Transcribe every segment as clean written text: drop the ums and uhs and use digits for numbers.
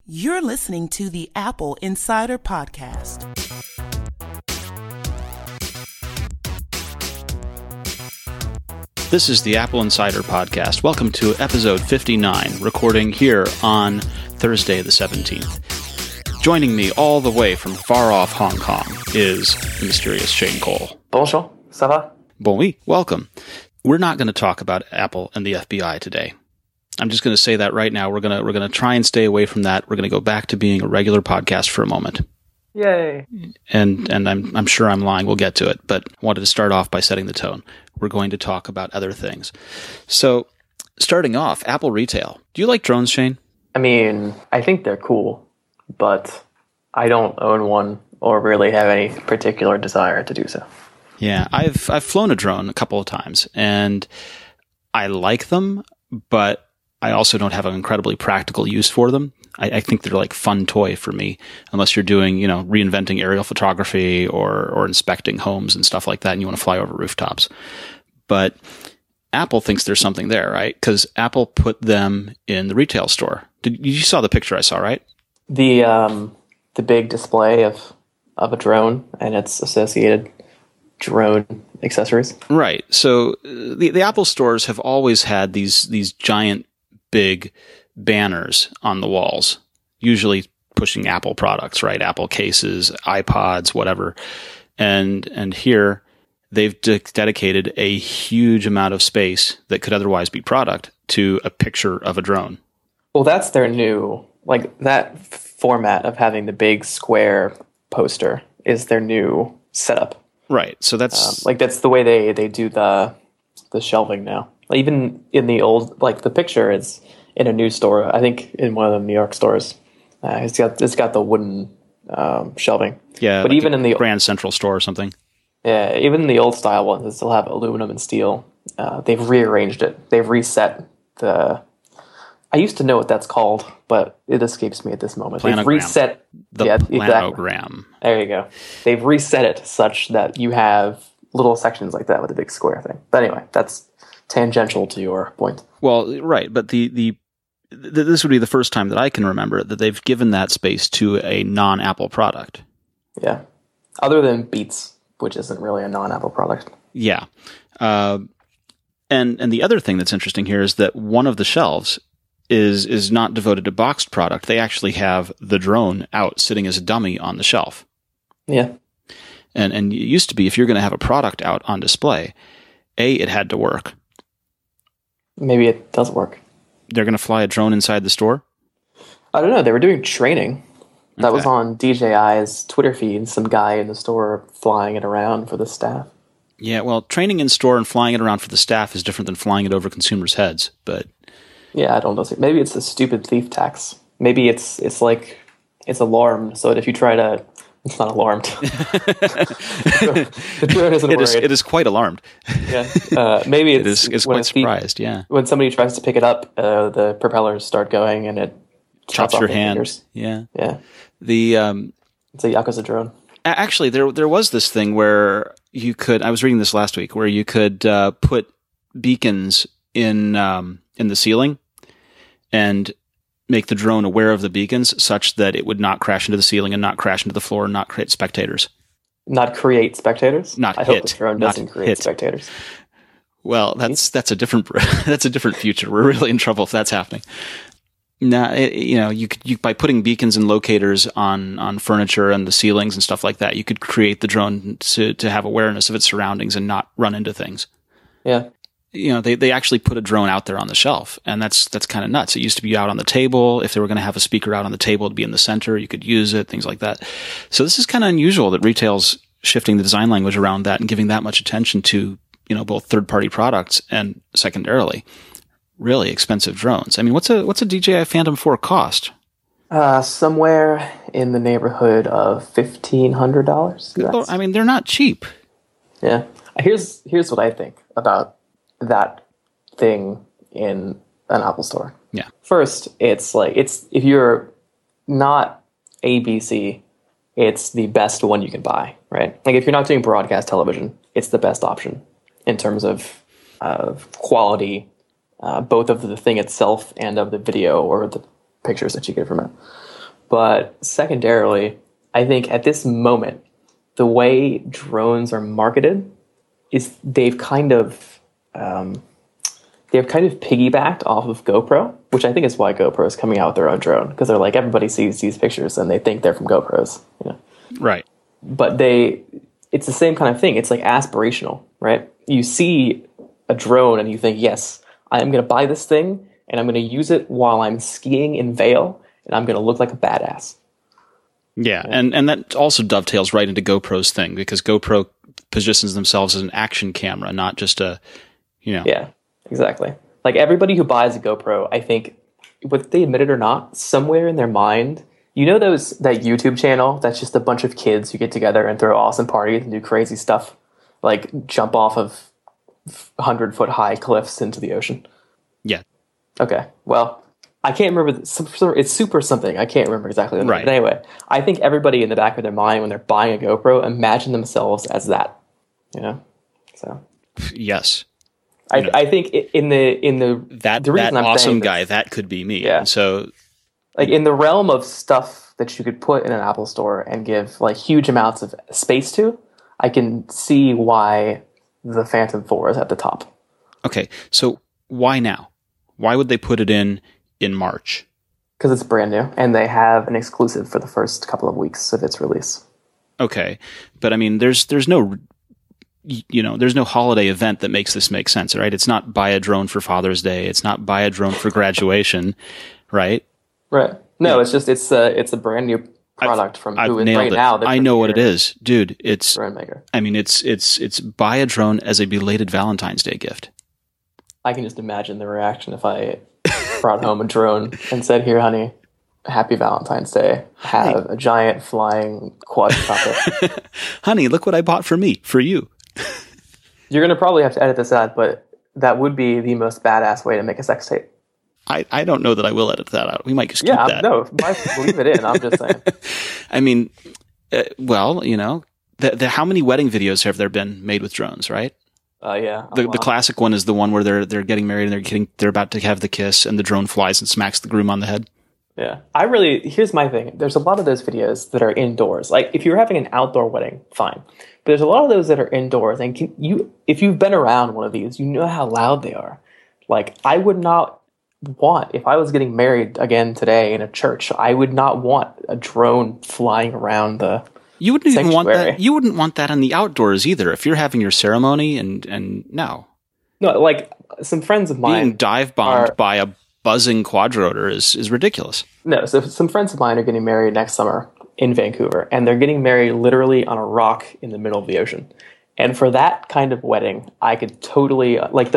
You're listening to the Apple Insider Podcast. This is the Apple Insider Podcast. Welcome to episode 59, recording here on Thursday the 17th. Joining me all the way from far-off Hong Kong is the mysterious Shane Cole. Bonjour, ça va? Bon oui, welcome. We're not going to talk about Apple and the FBI today. I'm just going to say that right now. We're going to try and stay away from that. We're going to go back to being a regular podcast for a moment. Yay. And I'm sure I'm lying. We'll get to it, but I wanted to start off by setting the tone. We're going to talk about other things. So, starting off, Apple retail. Do you like drones, Shane? I mean, I think they're cool, but I don't own one or really have any particular desire to do so. Yeah, I've flown a drone a couple of times, and I like them, but I also don't have an incredibly practical use for them. I think they're like fun toy for me, unless you're doing, reinventing aerial photography or inspecting homes and stuff like that, and you want to fly over rooftops. But Apple thinks there's something there, right? Because Apple put them in the retail store. You saw the picture I saw, right? The big display of a drone and its associated drone accessories. Right. So the Apple stores have always had these giant, big banners on the walls, usually pushing Apple products, right? Apple cases, iPods, whatever. And here they've dedicated a huge amount of space that could otherwise be product to a picture of a drone. Well, that's their new, that format of having the big square poster is their new setup. Right. So that's that's the way they do the shelving now. Even in the old, the picture is in a new store, I think in one of the New York stores. It's got the wooden shelving. Yeah, but even in the Grand Central store or something. Yeah, even in the old style ones that still have aluminum and steel, they've rearranged it. They've reset the. I used to know what that's called, but it escapes me at this moment. Planogram. They've reset planogram. Exactly. There you go. They've reset it such that you have little sections like that with a big square thing. But anyway, that's tangential to your point. Well, right, but this would be the first time that I can remember that they've given that space to a non-Apple product. Yeah, other than Beats, which isn't really a non-Apple product. Yeah, and the other thing that's interesting here is that one of the shelves is not devoted to boxed product. They actually have the drone out sitting as a dummy on the shelf. Yeah, and it used to be if you're going to have a product out on display, it had to work. Maybe it does work. They're going to fly a drone inside the store? I don't know. They were doing training. That was on DJI's Twitter feed. Some guy in the store flying it around for the staff. Yeah, well, training in store and flying it around for the staff is different than flying it over consumers' heads. But yeah, I don't know. Maybe it's a stupid thief tax. Maybe it's alarmed, so that if you try to, it's not alarmed. The drone isn't worried. It is quite alarmed. Yeah, maybe it's quite surprised. Yeah, when somebody tries to pick it up, the propellers start going and it chops your hand. Fingers. Yeah. It's a Yakuza drone. Actually, there was this thing where you could. I was reading this last week where you could put beacons in the ceiling and make the drone aware of the beacons such that it would not crash into the ceiling and not crash into the floor and not create spectators. Not create spectators? I hope the drone doesn't create spectators. Well, that's a different future. We're really in trouble if that's happening. Now, you by putting beacons and locators on furniture and the ceilings and stuff like that, you could create the drone to have awareness of its surroundings and not run into things. Yeah. They actually put a drone out there on the shelf, and that's kind of nuts. It used to be out on the table. If they were going to have a speaker out on the table, it'd be in the center. You could use it, things like that. So this is kind of unusual that retail's shifting the design language around that and giving that much attention to, both third-party products and secondarily, really expensive drones. I mean, what's a DJI Phantom 4 cost? Somewhere in the neighborhood of $1,500. I mean, they're not cheap. Yeah. Here's what I think about that thing in an Apple store. Yeah. First, it's if you're not ABC, it's the best one you can buy, right? If you're not doing broadcast television, it's the best option in terms of quality, both of the thing itself and of the video or the pictures that you get from it. But secondarily, I think at this moment, the way drones are marketed is they've kind of piggybacked off of GoPro, which I think is why GoPro is coming out with their own drone, because they're like, everybody sees these pictures and they think they're from GoPros, you know. Right. But it's the same kind of thing. It's like aspirational, right? You see a drone and you think, yes, I'm going to buy this thing and I'm going to use it while I'm skiing in Vail and I'm going to look like a badass. Yeah, and that also dovetails right into GoPro's thing, because GoPro positions themselves as an action camera, not just a, you know. Yeah, exactly. Like everybody who buys a GoPro, I think, whether they admit it or not, somewhere in their mind, you know that YouTube channel that's just a bunch of kids who get together and throw awesome parties and do crazy stuff, like jump off of 100-foot high cliffs into the ocean? Yeah. Okay, well, I can't remember. It's super something. I can't remember exactly the name. Right. But anyway, I think everybody in the back of their mind when they're buying a GoPro imagine themselves as that. You know, so yes, I think in the that awesome guy that could be me. Yeah. And so, like in the realm of stuff that you could put in an Apple store and give like huge amounts of space to, I can see why the Phantom 4 is at the top. Okay, so why now? Why would they put it in March? Because it's brand new, and they have an exclusive for the first couple of weeks of its release. Okay, but I mean, there's no, there's no holiday event that makes this make sense, right? It's not buy a drone for Father's Day. It's not buy a drone for graduation, right? Right. No, it's just it's a brand new product from who is right now. I know what it is, dude. It's drone maker. I mean, it's buy a drone as a belated Valentine's Day gift. I can just imagine the reaction if I brought home a drone and said, "Here, honey, happy Valentine's Day. Have a giant flying quadcopter." Honey, look what I bought for you. You're going to probably have to edit this out, but that would be the most badass way to make a sex tape. I don't know that I will edit that out. We might just keep that. No, leave it in. I'm just saying. I mean, well, how many wedding videos have there been made with drones, right? Yeah. The classic one is the one where they're getting married and they're about to have the kiss and the drone flies and smacks the groom on the head. Yeah. Here's my thing. There's a lot of those videos that are indoors. Like if you're having an outdoor wedding, fine. But there's a lot of those that are indoors. And if you've been around one of these, you know how loud they are. Like I would not want, if I was getting married again today in a church, I would not want a drone flying around the You wouldn't even want sanctuary. that. You wouldn't want that in the outdoors either. If you're having your ceremony and no, like some friends of mine being dive bombed by a buzzing quadrotor is ridiculous. No, so some friends of mine are getting married next summer in Vancouver, and they're getting married literally on a rock in the middle of the ocean. And for that kind of wedding, I could totally like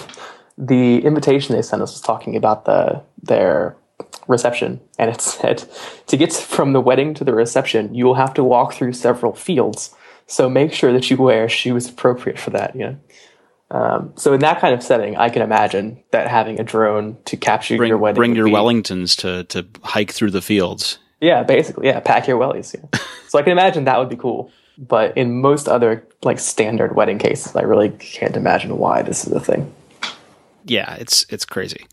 the invitation they sent us was talking about their reception, and it said to get from the wedding to the reception, you will have to walk through several fields. So make sure that you wear shoes appropriate for that. So in that kind of setting, I can imagine that having a drone to capture your wedding. Bring your Wellingtons to hike through the fields. Yeah, basically, yeah. Pack your wellies. Yeah. So I can imagine that would be cool. But in most other like standard wedding cases, I really can't imagine why this is a thing. Yeah, it's crazy.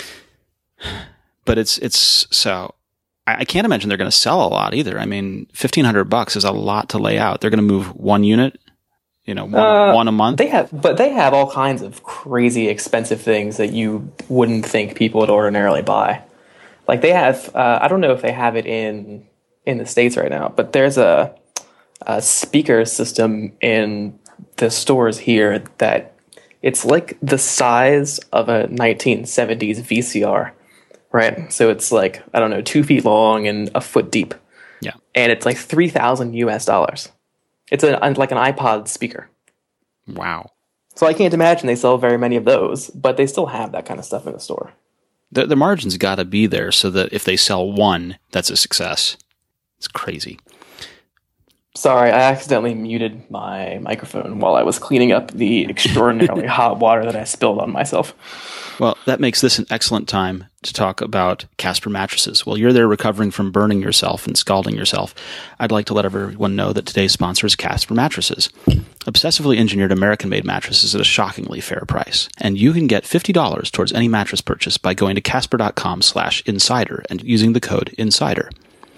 But it's so I can't imagine they're going to sell a lot either. I mean, $1,500 is a lot to lay out. They're going to move one unit, one a month. They have all kinds of crazy expensive things that you wouldn't think people would ordinarily buy. Like they have, I don't know if they have it in the States right now, but there's a speaker system in the stores here that it's like the size of a 1970s VCR. Right. So it's like, I don't know, 2 feet long and a foot deep. Yeah. And it's like $3,000 US. It's like an iPod speaker. Wow. So I can't imagine they sell very many of those, but they still have that kind of stuff in the store. The margin's got to be there so that if they sell one, that's a success. It's crazy. Sorry, I accidentally muted my microphone while I was cleaning up the extraordinarily hot water that I spilled on myself. Well, that makes this an excellent time to talk about Casper mattresses. While you're there recovering from burning yourself and scalding yourself, I'd like to let everyone know that today's sponsor is Casper Mattresses. Obsessively engineered American-made mattresses at a shockingly fair price. And you can get $50 towards any mattress purchase by going to casper.com/insider and using the code INSIDER.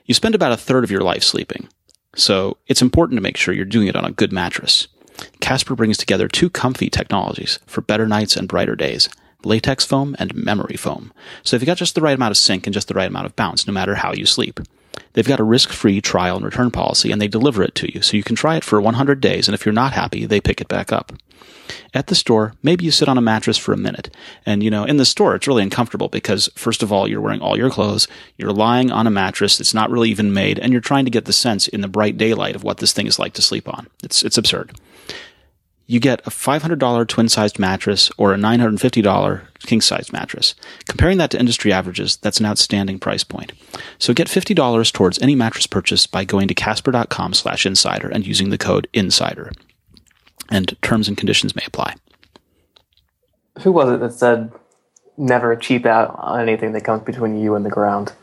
You spend about a third of your life sleeping, so it's important to make sure you're doing it on a good mattress. Casper brings together two comfy technologies for better nights and brighter days: latex foam and memory foam. So they've got just the right amount of sink and just the right amount of bounce, no matter how you sleep. They've got a risk-free trial and return policy, and they deliver it to you, so you can try it for 100 days, and if you're not happy, they pick it back up. At the store, maybe you sit on a mattress for a minute. And, in the store, it's really uncomfortable because, first of all, you're wearing all your clothes, you're lying on a mattress that's not really even made, and you're trying to get the sense in the bright daylight of what this thing is like to sleep on. It's absurd. You get a $500 twin-sized mattress or a $950 king-sized mattress. Comparing that to industry averages, that's an outstanding price point. So get $50 towards any mattress purchase by going to casper.com/insider and using the code INSIDER. And terms and conditions may apply. Who was it that said never cheap out on anything that comes between you and the ground?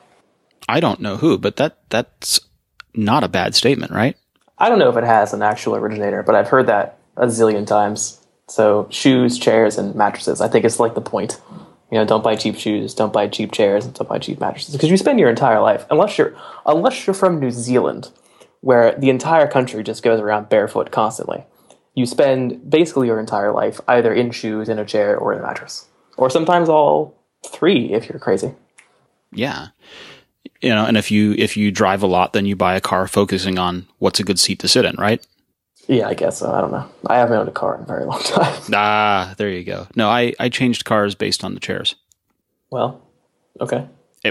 I don't know who, but that's not a bad statement, right? I don't know if it has an actual originator, but I've heard that a zillion times. So shoes, chairs, and mattresses. I think it's like the point. Don't buy cheap shoes, don't buy cheap chairs, and don't buy cheap mattresses. Because you spend your entire life, unless you're from New Zealand, where the entire country just goes around barefoot constantly. You spend basically your entire life either in shoes, in a chair, or in a mattress. Or sometimes all three if you're crazy. Yeah. And if you drive a lot, then you buy a car focusing on what's a good seat to sit in, right? Yeah, I guess so. I don't know. I haven't owned a car in a very long time. There you go. No, I changed cars based on the chairs. Well, okay.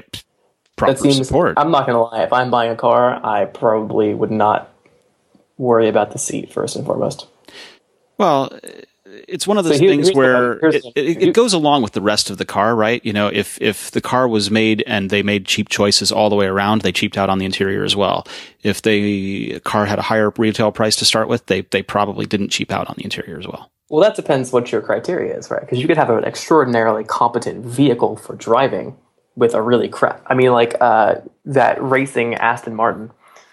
Proper support. I'm not going to lie. If I'm buying a car, I probably would not worry about the seat first and foremost. Well, it's one of those things where it goes along with the rest of the car, right? If the car was made and they made cheap choices all the way around, they cheaped out on the interior as well. If the car had a higher retail price to start with, they probably didn't cheap out on the interior as well. Well, that depends what your criteria is, right? Because you could have an extraordinarily competent vehicle for driving with a really crap. I mean, like that racing Aston Martin,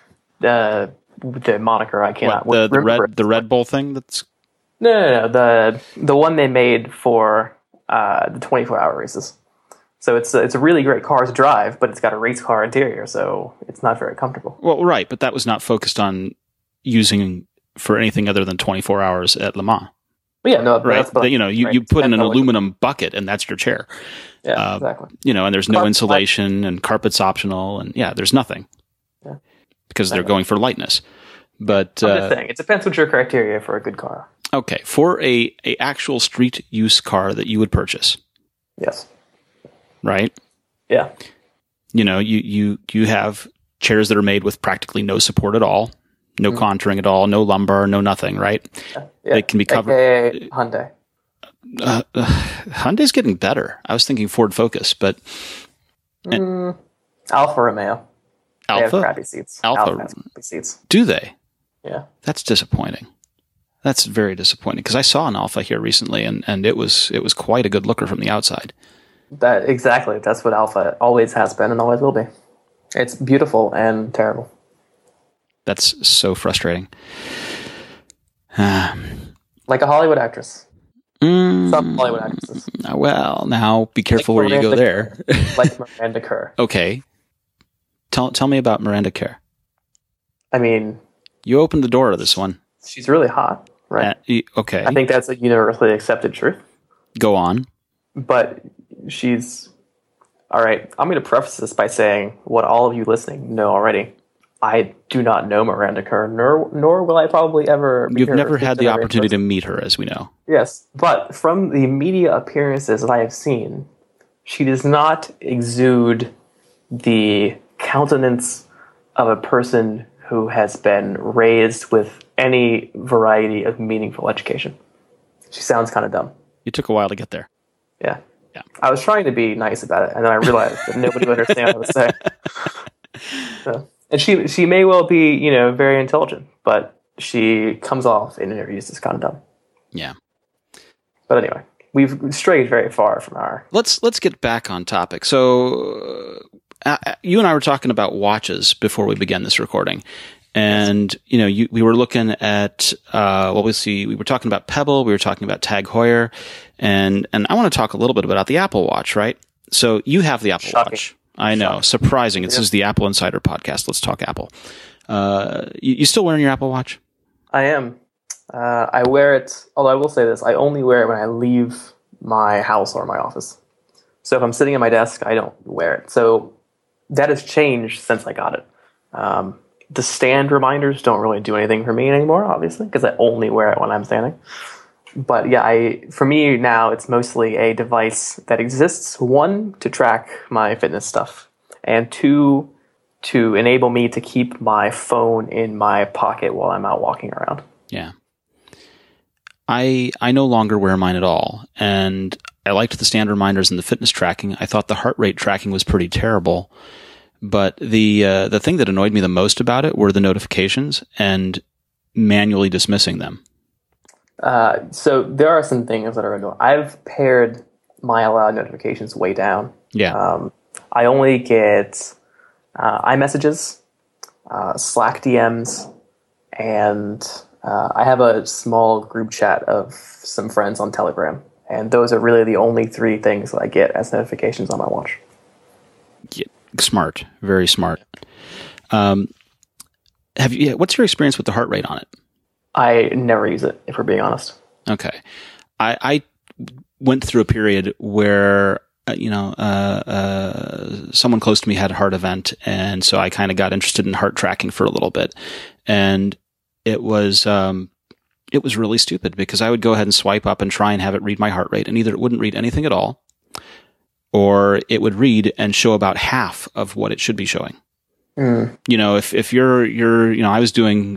the moniker I cannot remember. The Red Bull thing that's. No. The one they made for the 24-hour races. So it's a really great car to drive, but it's got a race car interior, so it's not very comfortable. Well, right, but that was not focused on using for anything other than 24 hours at Le Mans. Yeah, no, right. You put in an aluminum bucket, and that's your chair. Yeah, exactly. And there's no insulation, and carpet's optional, and there's nothing. Yeah, because they're going for lightness. But I'm just saying, it depends what your criteria for a good car. Okay, for a actual street use car that you would purchase. Yes. Right? Yeah. You have chairs that are made with practically no support at all, no contouring at all, no lumbar, no nothing, right? Yeah. They can be covered. AKA Hyundai. Hyundai's getting better. I was thinking Ford Focus, but Alfa Romeo. They have crappy seats. Alfa has crappy seats. Do they? Yeah. That's disappointing. That's very disappointing because I saw an Alfa here recently, and it was quite a good looker from the outside. Exactly. That's what Alfa always has been and always will be. It's beautiful and terrible. That's so frustrating. Like a Hollywood actress. Some Hollywood actresses. Well, now be careful where you go there. Like Miranda Kerr. Okay. Tell me about Miranda Kerr. I mean, you opened the door to this one. She's really hot, right? Okay. I think that's a universally accepted truth. Go on. But she's... All right, I'm going to preface this by saying what all of you listening know already. I do not know Miranda Kerr, nor will I probably ever meet her. You've never had the opportunity to meet her, as we know. Yes, but from the media appearances that I have seen, she does not exude the countenance of a person who has been raised with any variety of meaningful education. She sounds kind of dumb. You took a while to get there. Yeah. I was trying to be nice about it, and then I realized that nobody would understand what I was saying. So, and she may well be, very intelligent, but she comes off in interviews as kind of dumb. Yeah. But anyway, we've strayed very far from our... Let's get back on topic. So you and I were talking about watches before we began this recording. And, we were looking at, we were talking about Pebble, we were talking about Tag Heuer, and I want to talk a little bit about the Apple Watch, right? So you have the Apple Watch. I know. Surprising. This is the Apple Insider podcast. Let's talk Apple. You still wearing your Apple Watch? I am. I wear it, although I will say this, I only wear it when I leave my house or my office. So if I'm sitting at my desk, I don't wear it. So that has changed since I got it. The stand reminders don't really do anything for me anymore, obviously, because I only wear it when I'm standing. But yeah, for me now, it's mostly a device that exists, one, to track my fitness stuff, and two, to enable me to keep my phone in my pocket while I'm out walking around. Yeah. I no longer wear mine at all, and I liked the stand reminders and the fitness tracking. I thought the heart rate tracking was pretty terrible, but the thing that annoyed me the most about it were the notifications and manually dismissing them. So there are some things that are annoying. I've pared my allowed notifications way down. Yeah. I only get iMessages, Slack DMs, and I have a small group chat of some friends on Telegram. And those are really the only three things that I get as notifications on my watch. Yeah, smart. Very smart. What's your experience with the heart rate on it? I never use it, if we're being honest. Okay. I went through a period where, someone close to me had a heart event. And so I kind of got interested in heart tracking for a little bit. And it was really stupid because I would go ahead and swipe up and try and have it read my heart rate. And either it wouldn't read anything at all, or it would read and show about half of what it should be showing. Mm. If you're I was doing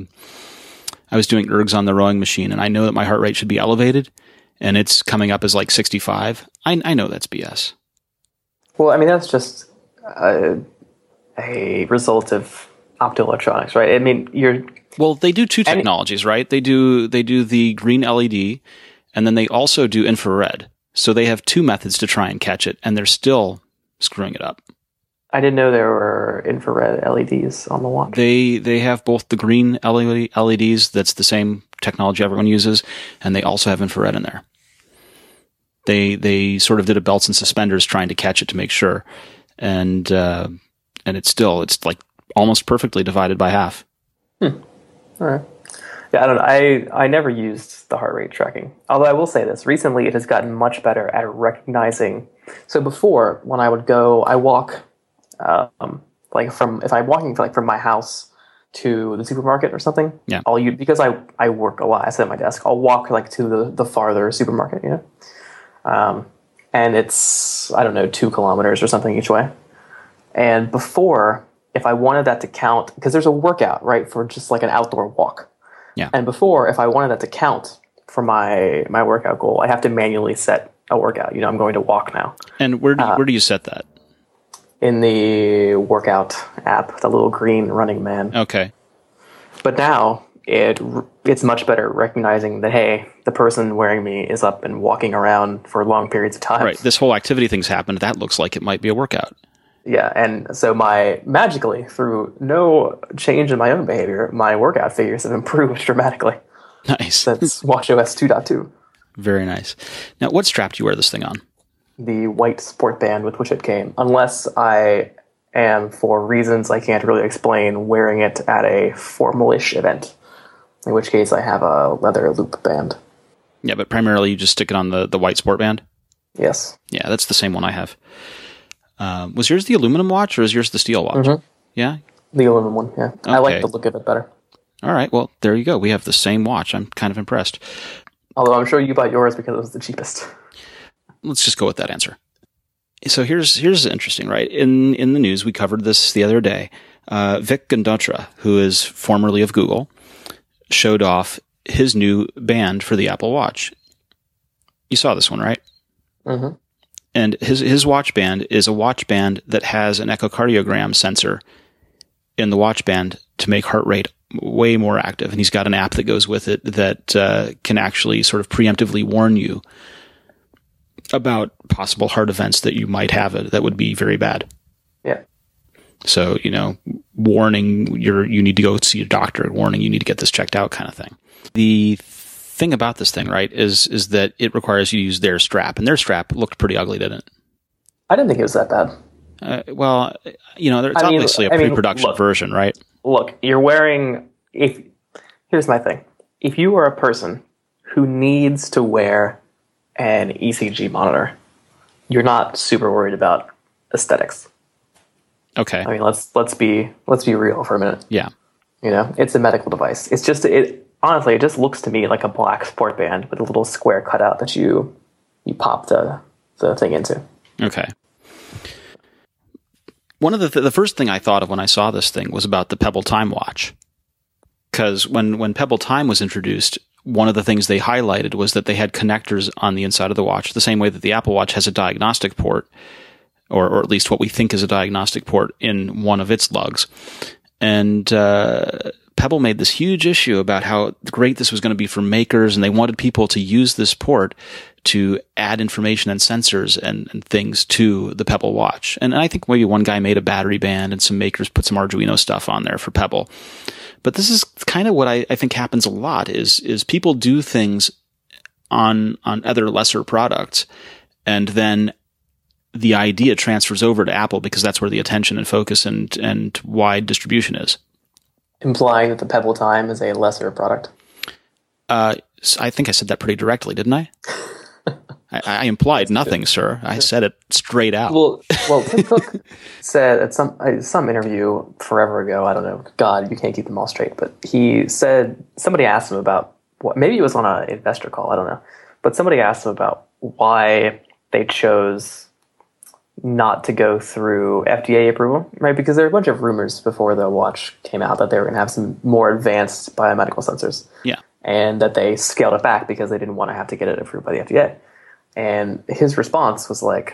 ergs on the rowing machine, and I know that my heart rate should be elevated, and it's coming up as like 65. I know that's BS. Well, I mean, that's just a result of optoelectronics, right? I mean, Well, they do two technologies, right? They do the green LED, and then they also do infrared. So they have two methods to try and catch it, and they're still screwing it up. I didn't know there were infrared LEDs on the watch. They have both the green LEDs, that's the same technology everyone uses, and they also have infrared in there. They sort of did a belts and suspenders trying to catch it to make sure, and it's like almost perfectly divided by half. All right. Yeah, I don't know. I never used the heart rate tracking. Although I will say this, recently it has gotten much better at recognizing. So before, when I walk, if I'm walking from my house to the supermarket or something, yeah. Because I work a lot, I sit at my desk, I'll walk to the farther supermarket, and it's, 2 kilometers or something each way. And before, if I wanted that to count, because there's a workout, right, for just like an outdoor walk. Yeah. And before, if I wanted that to count for my workout goal, I have to manually set a workout. I'm going to walk now. And where do you set that? In the workout app, the little green running man. Okay. But now it's much better recognizing that, hey, the person wearing me is up and walking around for long periods of time. Right. This whole activity thing's happened. That looks like it might be a workout. Yeah, and so magically, through no change in my own behavior, my workout figures have improved dramatically. Nice. Since WatchOS 2.2. Very nice. Now, what strap do you wear this thing on? The white sport band with which it came, unless I am, for reasons I can't really explain, wearing it at a formal-ish event, in which case I have a leather loop band. Yeah, but primarily you just stick it on the white sport band? Yes. Yeah, that's the same one I have. Was yours the aluminum watch or is yours the steel watch? Mm-hmm. Yeah? The aluminum one, yeah. Okay. I like the look of it better. All right, well, there you go. We have the same watch. I'm kind of impressed. Although I'm sure you bought yours because it was the cheapest. Let's just go with that answer. So here's interesting, right? In the news, we covered this the other day. Vic Gundotra, who is formerly of Google, showed off his new band for the Apple Watch. You saw this one, right? Mm-hmm. And his watch band is a watch band that has an echocardiogram sensor in the watch band to make heart rate way more active. And he's got an app that goes with it that can actually sort of preemptively warn you about possible heart events that you might have that would be very bad. Yeah. So, warning you need to go see your doctor, warning you need to get this checked out kind of thing. The thing about this thing, right, is that it requires you to use their strap, and their strap looked pretty ugly, didn't it? I didn't think it was that bad. Well, there's obviously a pre-production version, right? Look, you're wearing. Here's my thing: if you are a person who needs to wear an ECG monitor, you're not super worried about aesthetics. Okay. I mean, let's be real for a minute. Yeah. It's a medical device. It's just honestly, it just looks to me like a black sport band with a little square cutout that you pop the thing into. Okay. One of the first thing I thought of when I saw this thing was about the Pebble Time watch, because when Pebble Time was introduced, one of the things they highlighted was that they had connectors on the inside of the watch, the same way that the Apple Watch has a diagnostic port, or at least what we think is a diagnostic port in one of its lugs. And Pebble made this huge issue about how great this was going to be for makers, and they wanted people to use this port to add information and sensors and things to the Pebble watch. And I think maybe one guy made a battery band, and some makers put some Arduino stuff on there for Pebble. But this is kind of what I think happens a lot is people do things on other lesser products, and then the idea transfers over to Apple because that's where the attention and focus and wide distribution is. Implying that the Pebble Time is a lesser product? I think I said that pretty directly, didn't I? I implied nothing, sir. I said it straight out. Well, Tim Cook said at some interview forever ago, I don't know, God, you can't keep them all straight, but he said, somebody asked him about, maybe it was on an investor call, I don't know, but somebody asked him about why they chose not to go through FDA approval, right? Because there were a bunch of rumors before the watch came out that they were going to have some more advanced biomedical sensors. Yeah. And that they scaled it back because they didn't want to have to get it approved by the FDA. And his response was like,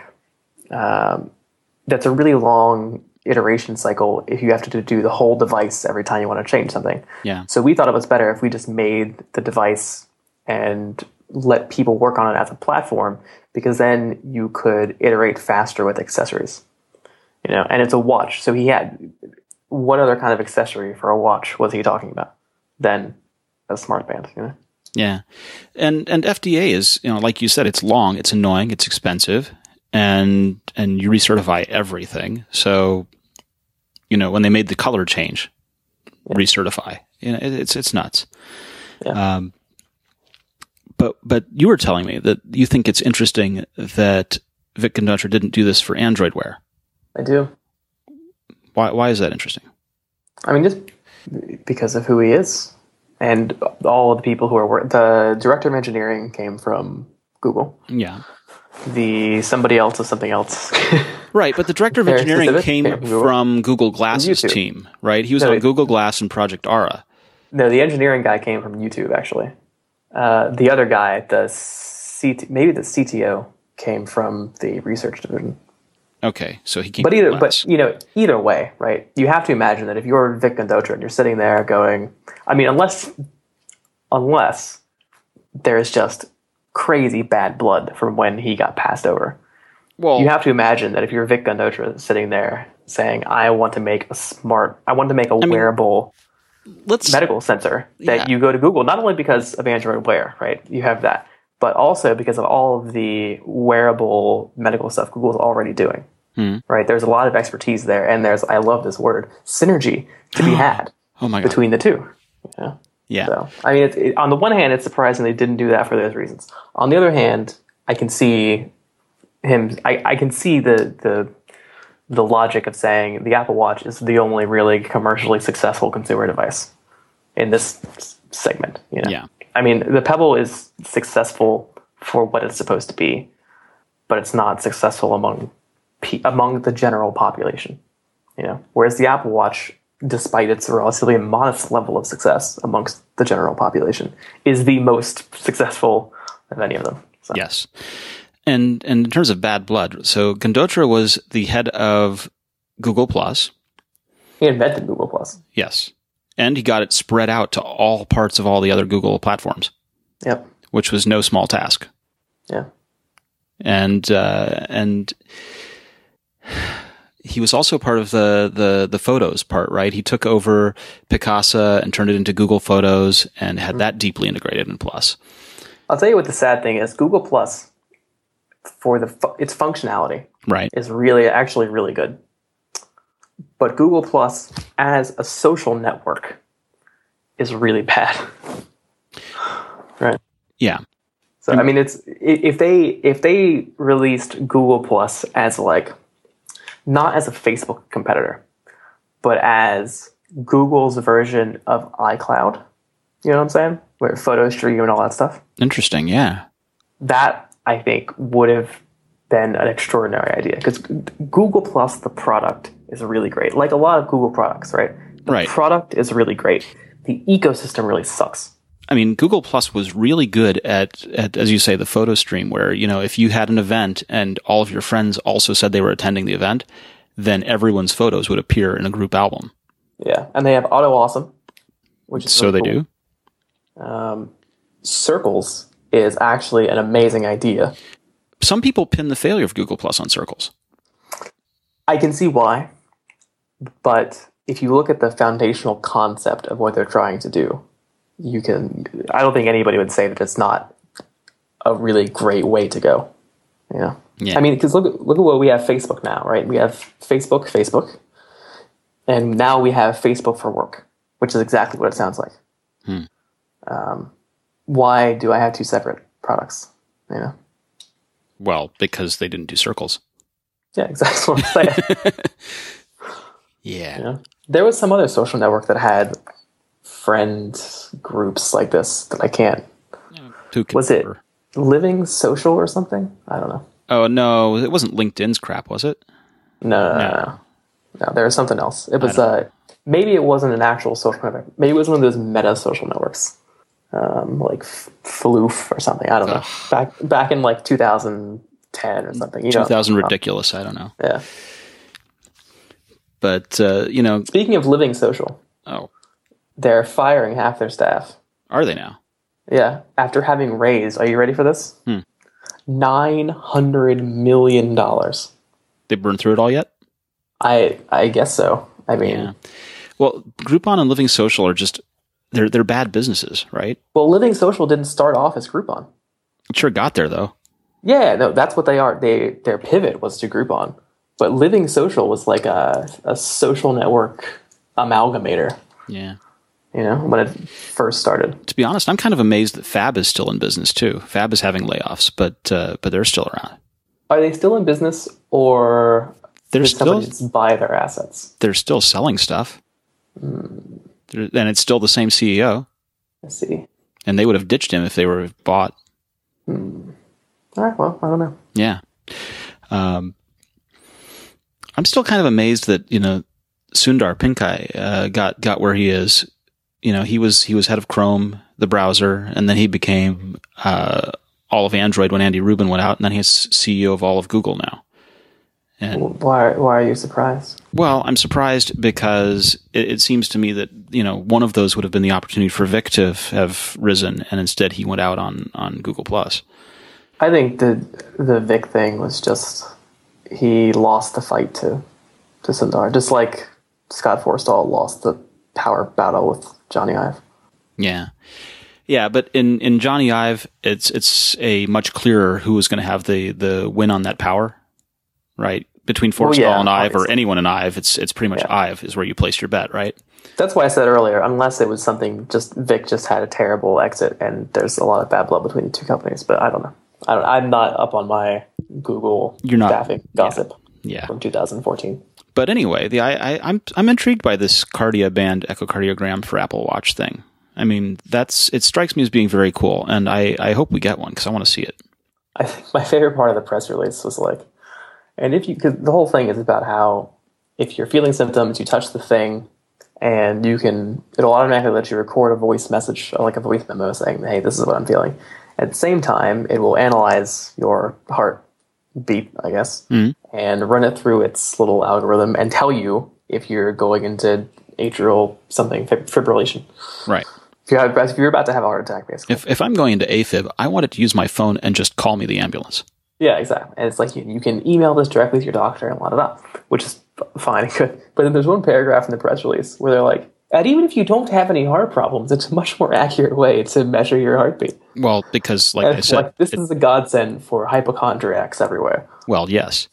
that's a really long iteration cycle if you have to do the whole device every time you want to change something. Yeah. So we thought it was better if we just made the device and let people work on it as a platform, because then you could iterate faster with accessories. And it's a watch. So he had, what other kind of accessory for a watch was he talking about than a smart band, Yeah. And FDA is, like you said, it's long, it's annoying, it's expensive, and you recertify everything. So, when they made the color change, recertify, it's nuts. Yeah. But you were telling me that you think it's interesting that Vic Gundotra didn't do this for Android Wear. I do. Why is that interesting? I mean, just because of who he is. And all of the people who are the director of engineering came from Google. Yeah. Somebody else is something else. Right, but the director of engineering came from Google Glass's team, right? He was on Google Glass and Project Ara. No, the engineering guy came from YouTube, actually. The other guy, maybe the CTO, came from the research division. Okay, so he came. But either way, right? You have to imagine that if you're Vic Gundotra and you're sitting there going, I mean, unless there's just crazy bad blood from when he got passed over. Well, you have to imagine that if you're Vic Gundotra sitting there saying, I want to make a wearable medical sensor that you go to Google, not only because of Android Wear, right? You have that, but also because of all of the wearable medical stuff Google's already doing, right? There's a lot of expertise there, and there's, I love this word, synergy to be had between the two. Yeah. So, I mean, on the one hand, it's surprising they didn't do that for those reasons. On the other hand, I can see him. I can see the logic of saying the Apple Watch is the only really commercially successful consumer device in this segment. Yeah. I mean, the Pebble is successful for what it's supposed to be, but it's not successful among the general population. Whereas the Apple Watch, despite its relatively modest level of success amongst the general population, is the most successful of any of them. So. Yes. And in terms of bad blood, so Gundotra was the head of Google+. He invented Google+. Yes. And he got it spread out to all parts of all the other Google platforms. Yep. Which was no small task. Yeah. And he was also part of the Photos part, right? He took over Picasa and turned it into Google Photos and had that deeply integrated in Plus. I'll tell you what the sad thing is. Google Plus, for its functionality, Right. is really actually really good. But Google Plus as a social network is really bad. Right. Yeah. So I mean, it's if they released Google Plus as like not as a Facebook competitor, but as Google's version of iCloud, you know what I'm saying? Where photo stream and all that stuff. Interesting. Yeah. That I think would have been an extraordinary idea because Google Plus, the product, is really great. Like a lot of Google products, right? The product is really great. The ecosystem really sucks. I mean, Google Plus was really good at, as you say, the photo stream where, you know, if you had an event and all of your friends also said they were attending the event, then everyone's photos would appear in a group album. Yeah. And they have Auto Awesome, which is so really they cool. do. Circles is actually an amazing idea. Some people pin the failure of Google Plus on Circles. I can see why. But if you look at the foundational concept of what they're trying to do, I don't think anybody would say that it's not a really great way to go. Yeah. I mean, because look at what we have Facebook now, right? We have Facebook, and now we have Facebook for Work, which is exactly what it sounds like. Why do I have two separate products? You know? Well, because they didn't do Circles. Yeah, exactly what I'm saying. Yeah. You know? There was some other social network that had friend groups like this that I can't. Was it Living Social or something? I don't know. Oh, no. It wasn't LinkedIn's crap, was it? No. There was something else. It was maybe it wasn't an actual social network. Maybe it was one of those meta social networks, like Floof or something. I don't know. Back in like 2010 or something. 2000 ridiculous. I don't know. Yeah. But you know, speaking of Living Social, they're firing half their staff. Are they now? Yeah. After having raised, are you ready for this? $900 million. They burned through it all yet? I guess so. I mean, well, Groupon and Living Social are just they're bad businesses, right? Well, Living Social didn't start off as Groupon. It sure got there though. Yeah, no, that's what they are. Their pivot was to Groupon, but Living Social was like a social network amalgamator. Yeah. You know, when it first started. To be honest, I'm kind of amazed that Fab is still in business too. Fab is having layoffs, but they're still around. Are they still in business, or did somebody just buy their assets? They're still selling stuff, and it's still the same CEO. I see. And they would have ditched him if they were bought. All right. Well, I don't know. Yeah. I'm still kind of amazed that Sundar Pichai got where he is. You know, he was head of Chrome, the browser, and then he became all of Android when Andy Rubin went out, and then he's CEO of all of Google now. And why are you surprised? Well, I'm surprised because it seems to me that one of those would have been the opportunity for Vic to have risen, and instead he went out on Google Plus. I think the Vic thing was just he lost the fight to Sundar, just like Scott Forstall lost the power battle with Johnny Ive. Yeah, but in Johnny Ive, it's a much clearer who is going to have the win on that power, right? Between Forstall and Ive, or anyone in Ive, it's pretty much Ive is where you place your bet, right? That's why I said earlier, unless it was something Vic just had a terrible exit, and there's a lot of bad blood between the two companies. But I don't know. I'm not up on my Google staffing gossip from 2014. But anyway, I'm intrigued by this Cardia band echocardiogram for Apple Watch thing. I mean, it strikes me as being very cool, and I hope we get one because I want to see it. I think my favorite part of the press release was because the whole thing is about how if you're feeling symptoms, you touch the thing, and it'll automatically let you record a voice message, like a voice memo saying, "Hey, this is what I'm feeling." At the same time, it will analyze your heart beat, I guess, and run it through its little algorithm and tell you if you're going into atrial fibrillation. Right. If you're about to have a heart attack, basically. If I'm going into AFib, I want it to use my phone and just call me the ambulance. Yeah, exactly. And it's like you can email this directly to your doctor and which is fine and good. But then there's one paragraph in the press release where they're like, and even if you don't have any heart problems, it's a much more accurate way to measure your heartbeat. Well, because, like I said... this is a godsend for hypochondriacs everywhere. Well, yes.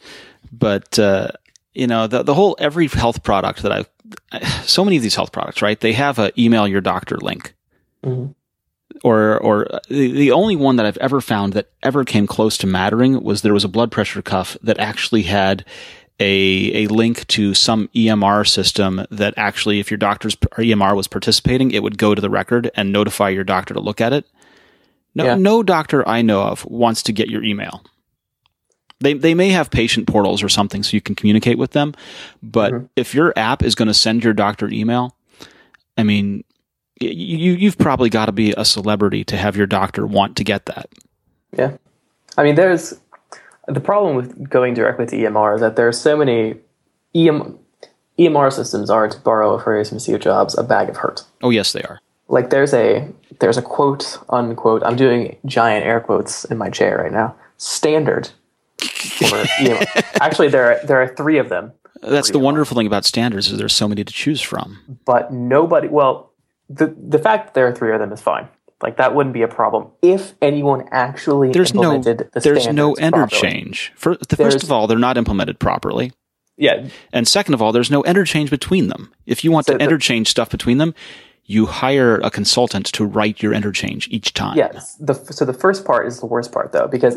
But, the whole, every health product that so many of these health products, right? They have a email your doctor link. Mm-hmm. Or the only one that I've ever found that ever came close to mattering was there was a blood pressure cuff that actually had a link to some EMR system that actually, if your doctor's EMR was participating, it would go to the record and notify your doctor to look at it. No doctor I know of wants to get your email. They may have patient portals or something so you can communicate with them, but if your app is going to send your doctor an email, I mean, you've probably got to be a celebrity to have your doctor want to get that. Yeah. I mean, the problem with going directly to EMR is that there are so many EMR systems are, to borrow a phrase from Steve Jobs, a bag of hurt. Oh, yes, they are. Like there's a quote unquote, I'm doing giant air quotes in my chair right now, standard for EMR. Actually, there are 3 of them. That's the wonderful thing about standards is there's so many to choose from. But the fact that there are 3 of them is fine. Like that wouldn't be a problem if anyone actually implemented the standards. There's no interchange. First of all, they're not implemented properly. Yeah. And second of all, there's no interchange between them. If you want to interchange stuff between them, you hire a consultant to write your interchange each time. Yes. So the first part is the worst part, though, because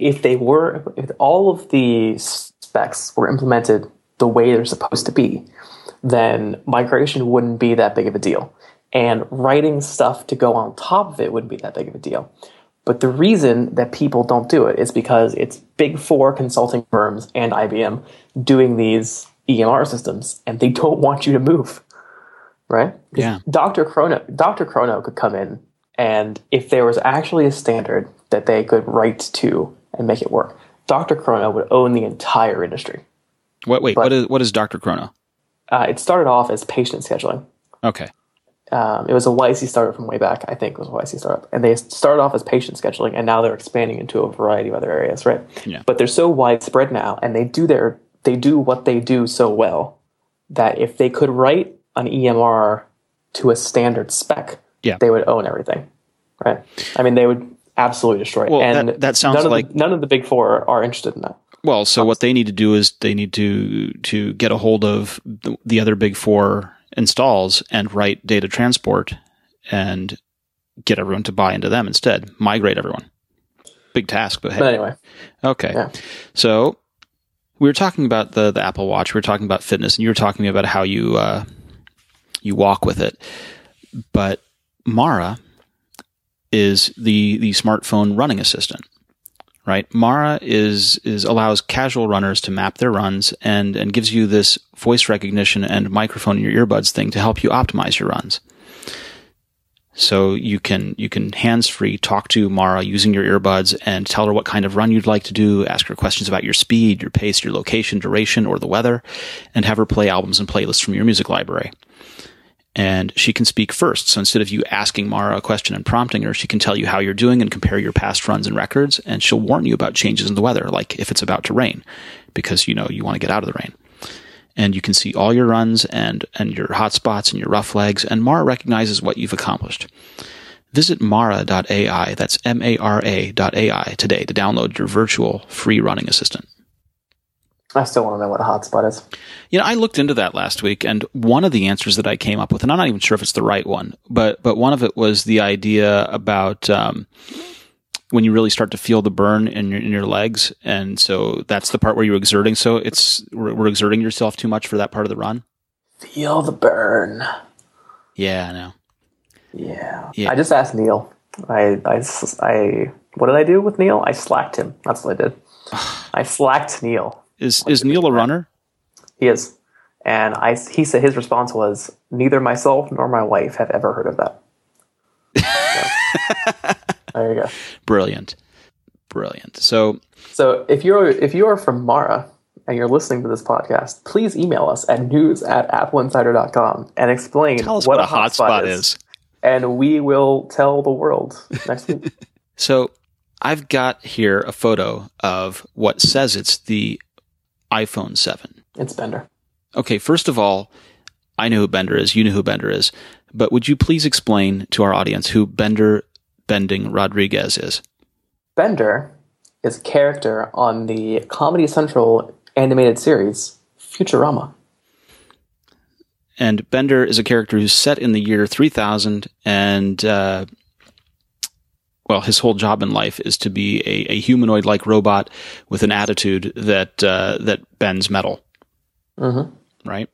if all of the specs were implemented the way they're supposed to be, then migration wouldn't be that big of a deal. And writing stuff to go on top of it wouldn't be that big of a deal. But the reason that people don't do it is because it's big 4 consulting firms and IBM doing these EMR systems, and they don't want you to move, right? Yeah. Dr. Chrono could come in, and if there was actually a standard that they could write to and make it work, Dr. Chrono would own the entire industry. What is Dr. Chrono? It started off as patient scheduling. Okay. It was a YC startup from way back, I think it was a YC startup. And they started off as patient scheduling, and now they're expanding into a variety of other areas, right? Yeah. But they're so widespread now, and they do what they do so well that if they could write an EMR to a standard spec, they would own everything, right? I mean, they would absolutely destroy it. Well, and that sounds none of the big 4 are interested in that. Well, so what they need to do is they need to get a hold of the other big 4 installs and write data transport and get everyone to buy into them instead. Migrate everyone. Big task, but hey. But anyway. Okay. Yeah. So we were talking about the Apple Watch. We were talking about fitness, and you were talking about how you walk with it. But Mara is the smartphone running assistant. Right, Mara allows casual runners to map their runs and gives you this voice recognition and microphone in your earbuds thing to help you optimize your runs. So you can hands-free talk to Mara using your earbuds and tell her what kind of run you'd like to do, ask her questions about your speed, your pace, your location, duration, or the weather, and have her play albums and playlists from your music library. And she can speak first. So instead of you asking Mara a question and prompting her, she can tell you how you're doing and compare your past runs and records. And she'll warn you about changes in the weather, like if it's about to rain, because you want to get out of the rain. And you can see all your runs and your hot spots and your rough legs. And Mara recognizes what you've accomplished. Visit Mara.ai, that's Mara.ai today to download your virtual free running assistant. I still want to know what a hotspot is. I looked into that last week, and one of the answers that I came up with, and I'm not even sure if it's the right one, but one of it was the idea about when you really start to feel the burn in your legs, and so that's the part where you're exerting. So we're exerting yourself too much for that part of the run. Feel the burn. Yeah, I know. Yeah. I just asked Neil. I what did I do with Neil? I slacked him. That's what I did. I slacked Neil. Is Neil a runner? He is. And he said his response was, neither myself nor my wife have ever heard of that. So, there you go. Brilliant. So if you're from Mara and you're listening to this podcast, please email us at news@appleinsider.com and explain tell us what a hotspot is. And we will tell the world next week. So I've got here a photo of what says it's the iPhone 7. It's Bender. Okay, first of all, I know who Bender is. You know who Bender is. But would you please explain to our audience who Bender Bending Rodriguez is? Bender is a character on the Comedy Central animated series, Futurama. And Bender is a character who's set in the year 3000, and his whole job in life is to be a humanoid-like robot with an attitude that bends metal. Mm-hmm. Right?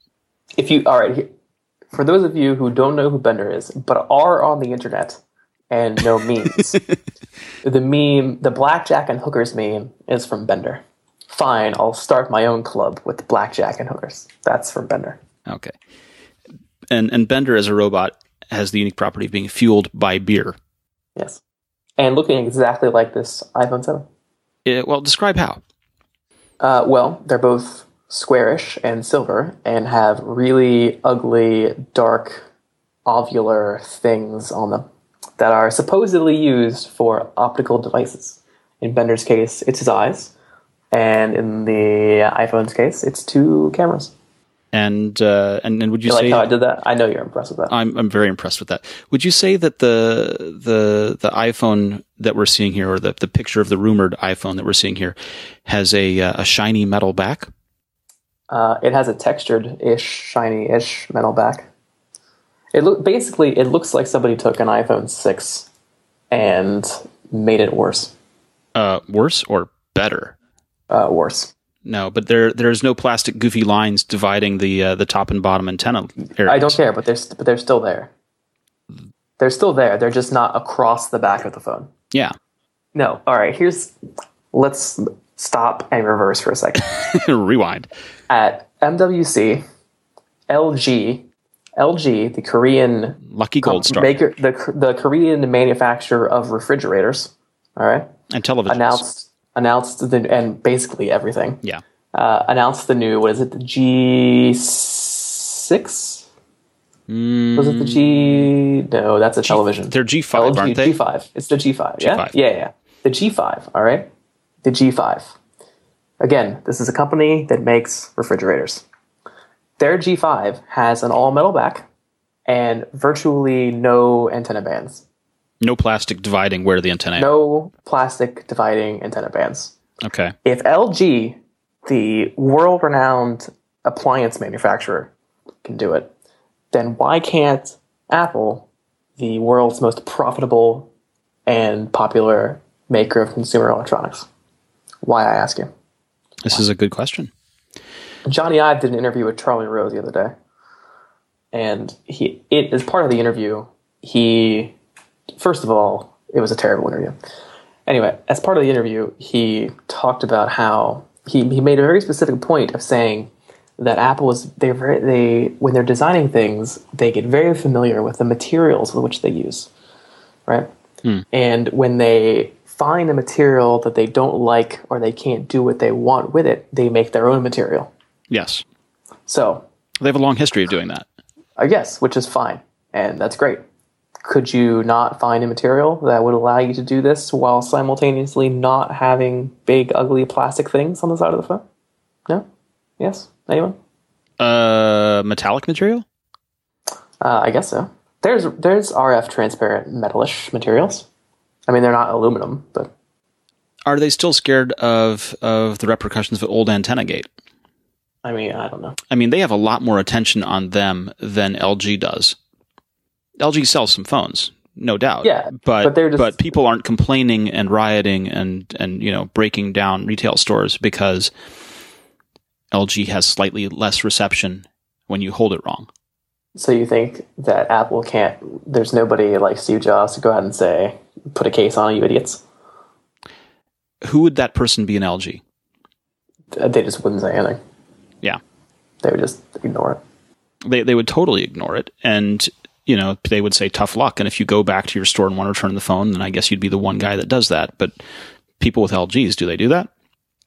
For those of you who don't know who Bender is, but are on the internet and know memes, the Blackjack and Hookers meme is from Bender. Fine, I'll start my own club with Blackjack and Hookers. That's from Bender. Okay. And Bender as a robot has the unique property of being fueled by beer. Yes. And looking exactly like this iPhone 7. Well, describe how. They're both squarish and silver and have really ugly, dark, ovular things on them that are supposedly used for optical devices. In Bender's case, it's his eyes. And in the iPhone's case, it's 2 cameras. And would you say, like how I did that? I know you're impressed with that. I'm very impressed with that. Would you say that the iPhone that we're seeing here, or the picture of the rumored iPhone that we're seeing here, has a shiny metal back? It has a textured-ish, shiny-ish metal back. It looks like somebody took an iPhone 6 and made it worse. Worse or better? Worse. No, but there's no plastic goofy lines dividing the top and bottom antenna areas. I don't care, but they're still there. They're still there. They're just not across the back of the phone. Yeah. No. All right. Let's stop and reverse for a second. Rewind. At MWC, LG, the Korean Lucky Gold Star maker, the Korean manufacturer of refrigerators. All right. And televisions. Announced and basically everything. Yeah. Announced the new, what is it, the G6? Was it the G? No, that's a television. They're G5, aren't they? G5. It's the G5, yeah? G5. Yeah. The G5, all right? The G5. Again, this is a company that makes refrigerators. Their G5 has an all-metal back and virtually no antenna bands. No plastic dividing where the antenna is. No plastic dividing antenna bands. Okay. If LG, the world-renowned appliance manufacturer, can do it, then why can't Apple, the world's most profitable and popular maker of consumer electronics? Why, I ask you? This is a good question. Johnny Ive did an interview with Charlie Rose the other day. And as part of the interview, first of all, it was a terrible interview. Anyway, as part of the interview, he talked about how he made a very specific point of saying that Apple when they're designing things, they get very familiar with the materials with which they use, right? And when they find a material that they don't like or they can't do what they want with it, they make their own material. Yes. So they have a long history of doing that. Yes, which is fine, and that's great. Could you not find a material that would allow you to do this while simultaneously not having big, ugly plastic things on the side of the phone? No? Yes? Anyone? Metallic material? I guess so. There's RF transparent metalish materials. I mean, they're not aluminum, but... Are they still scared of the repercussions of old antenna gate? I mean, I don't know. I mean, they have a lot more attention on them than LG does. LG sells some phones, no doubt. Yeah, but people aren't complaining and rioting and breaking down retail stores because LG has slightly less reception when you hold it wrong. So you think that Apple can't? There's nobody like Steve Jobs to go out and say, "Put a case on, you idiots." Who would that person be in LG? They just wouldn't say anything. Yeah, they would just ignore it. They would totally ignore it, and they would say tough luck. And if you go back to your store and want to return the phone, then I guess you'd be the one guy that does that. But people with LGs, do they do that?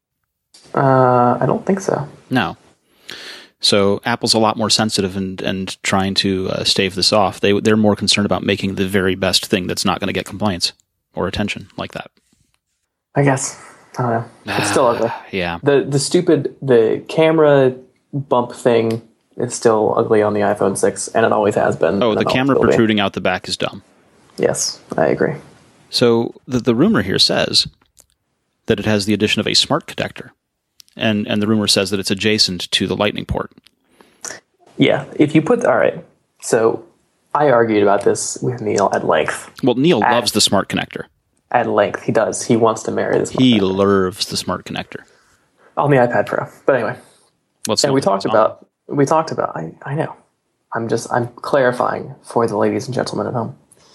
I don't think so. No. So Apple's a lot more sensitive and trying to stave this off. They're more concerned about making the very best thing that's not going to get complaints or attention like that. I guess. I don't know. It's still ugly. Yeah. The camera bump thing is still ugly on the iPhone 6, and it always has been. Oh, the camera protruding out the back is dumb. Yes, I agree. So the rumor here says that it has the addition of a smart connector. and the rumor says that it's adjacent to the Lightning port. Yeah, if you put, all right, so I argued about this with Neil at length. Well, Neil loves the smart connector. At length, he does. He wants to marry this. He loves the smart connector. On the iPad Pro. But anyway. And we talked about, I know. I'm clarifying for the ladies and gentlemen at home.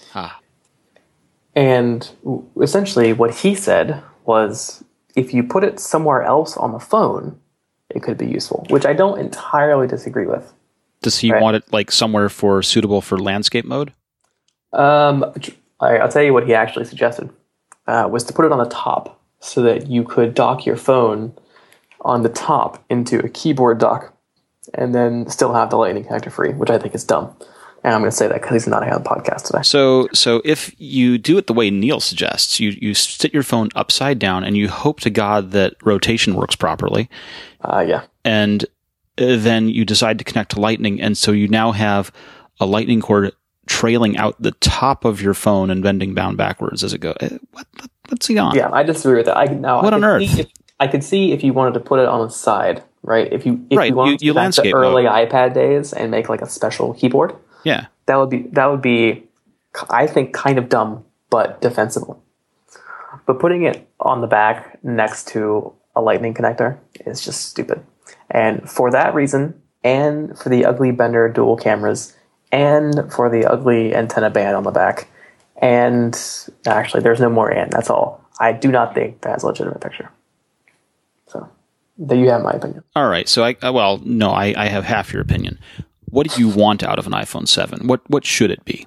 And essentially what he said was, if you put it somewhere else on the phone, it could be useful, which I don't entirely disagree with. Does he want it like somewhere suitable for landscape mode? I'll tell you what he actually suggested, was to put it on the top so that you could dock your phone on the top into a keyboard dock and then still have the Lightning connector free, which I think is dumb. And I'm going to say that because he's not on the podcast today. So if you do it the way Neil suggests, you sit your phone upside down and you hope to God that rotation works properly. Yeah. And then you decide to connect to Lightning, and so you now have a Lightning cord trailing out the top of your phone and bending down backwards as it goes. What's he on? Yeah, I disagree with that. What on earth? I could see if you wanted to put it on the side, right? If you wanted to landscape the early mode. iPad days and make like a special keyboard, Yeah, that would be, I think, kind of dumb but defensible. But putting it on the back next to a Lightning connector is just stupid. And for that reason, and for the ugly Bender dual cameras, and for the ugly antenna band on the back, and actually, there's no more and. That's all. I do not think that's a legitimate picture. So there you have my opinion. All right. So I have half your opinion. What do you want out of an iPhone 7? What should it be?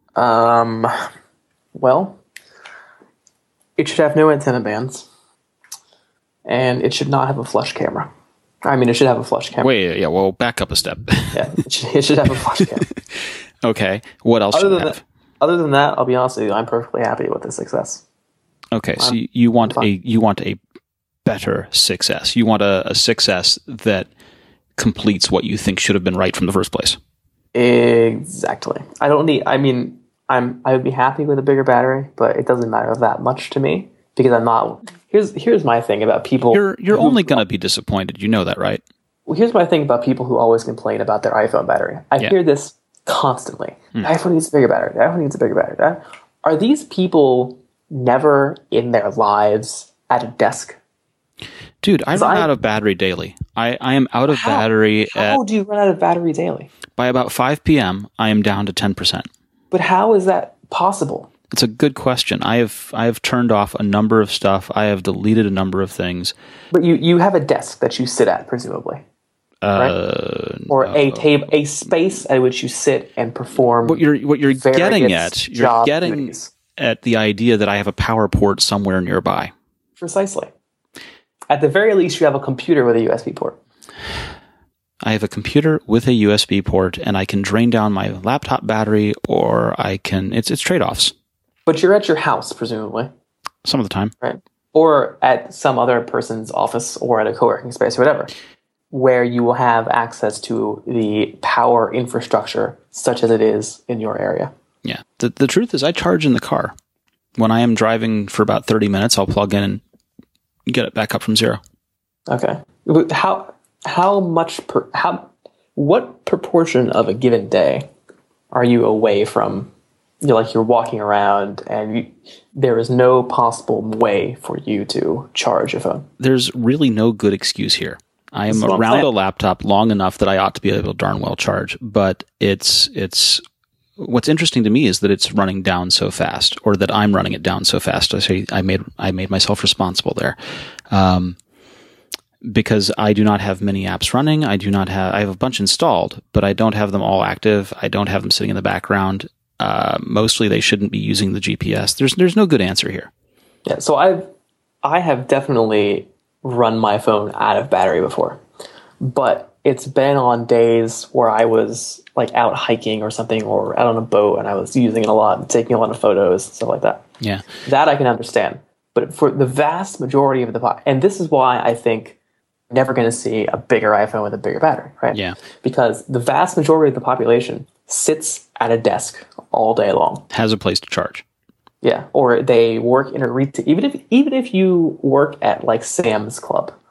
Well, it should have no antenna bands, and it should not have a flush camera. I mean, it should have a flush camera. Wait, yeah. Well, back up a step. Yeah, it should have a flush camera. Okay. What else should it have? Other than that, I'll be honest with you, I'm perfectly happy with the 6S. Okay, so you want a better 6S. You want a 6S that completes what you think should have been right from the first place. Exactly. I would be happy with a bigger battery, but it doesn't matter that much to me because I'm not. Here's my thing about people. You're only going to be disappointed. You know that, right? Well, here's my thing about people who always complain about their iPhone battery. I hear this constantly. The iPhone needs a bigger battery. The iPhone needs a bigger battery. Are these people never in their lives at a desk? Dude, I run out of battery daily. I am out of battery. How do you run out of battery daily? By about 5 p.m., I am down to 10%. But how is that possible? It's a good question. I have turned off a number of stuff. I have deleted a number of things. But you have a desk that you sit at, presumably. Right? Or a space at which you sit and perform. What you're getting duties. At the idea that I have a power port somewhere nearby. Precisely. At the very least, you have a computer with a USB port. I have a computer with a USB port, and I can drain down my laptop battery, or I can. It's trade-offs. But you're at your house, presumably. Some of the time, right? Or at some other person's office, or at a co-working space, or whatever, where you will have access to the power infrastructure, such as it is in your area. Yeah. The truth is, I charge in the car. When I am driving for about 30 minutes, I'll plug in and get it back up from zero. Okay. What proportion of a given day are you away from, you're walking around and there is no possible way for you to charge your phone? There's really no good excuse here. I am around a laptop long enough that I ought to be able to darn well charge, but it's what's interesting to me is that it's running down so fast, or that I'm running it down so fast. I made myself responsible there. Because I do not have many apps running. I have a bunch installed, but I don't have them all active. I don't have them sitting in the background. Mostly they shouldn't be using the GPS. There's no good answer here. Yeah. So I have definitely run my phone out of battery before, but it's been on days where I was out hiking or something, or out on a boat, and I was using it a lot and taking a lot of photos and stuff like that. Yeah. That I can understand. But for the vast majority of and this is why I think never going to see a bigger iPhone with a bigger battery, right? Yeah. Because the vast majority of the population sits at a desk all day long. Has a place to charge. Yeah. Or they work in a retail, even if you work at Sam's Club,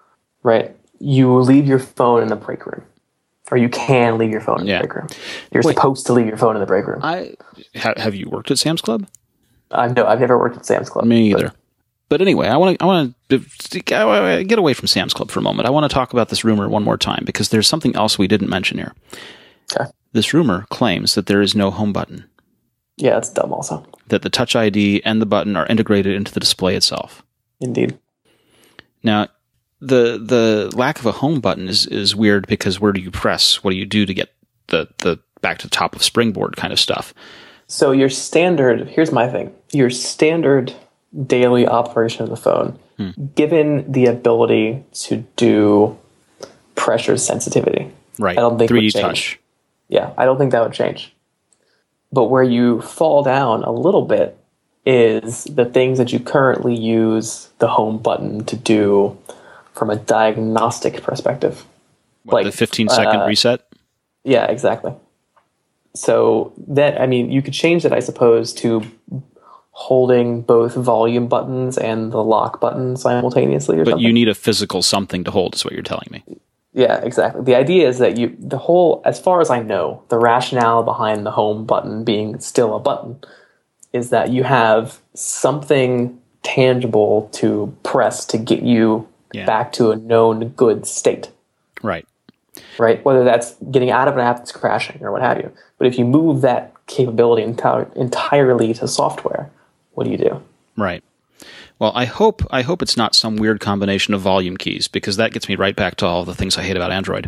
right? You leave your phone in the break room. Or you can leave your phone in the break room. You're supposed to leave your phone in the break room. Have you worked at Sam's Club? No, I've never worked at Sam's Club. Me either. But anyway, I want to get away from Sam's Club for a moment. I want to talk about this rumor one more time because there's something else we didn't mention here. Okay. This rumor claims that there is no home button. Yeah, that's dumb also. That the Touch ID and the button are integrated into the display itself. Indeed. Now, the lack of a home button is weird because where do you press? What do you do to get the back to the top of Springboard kind of stuff? So here's my thing. Your standard daily operation of the phone, given the ability to do pressure sensitivity, right? I don't think 3D would change. touch. Yeah, I don't think that would change. But where you fall down a little bit is the things that you currently use the home button to do from a diagnostic perspective. Like the 15-second reset? Yeah, exactly. So you could change that, I suppose, to holding both volume buttons and the lock button simultaneously or something. But you need a physical something to hold is what you're telling me. Yeah, exactly. The idea is that as far as I know, the rationale behind the home button being still a button is that you have something tangible to press to get you back to a known good state. Right. Right? Whether that's getting out of an app that's crashing or what have you. But if you move that capability entirely to software, what do you do? Right. Well, I hope it's not some weird combination of volume keys because that gets me right back to all the things I hate about Android.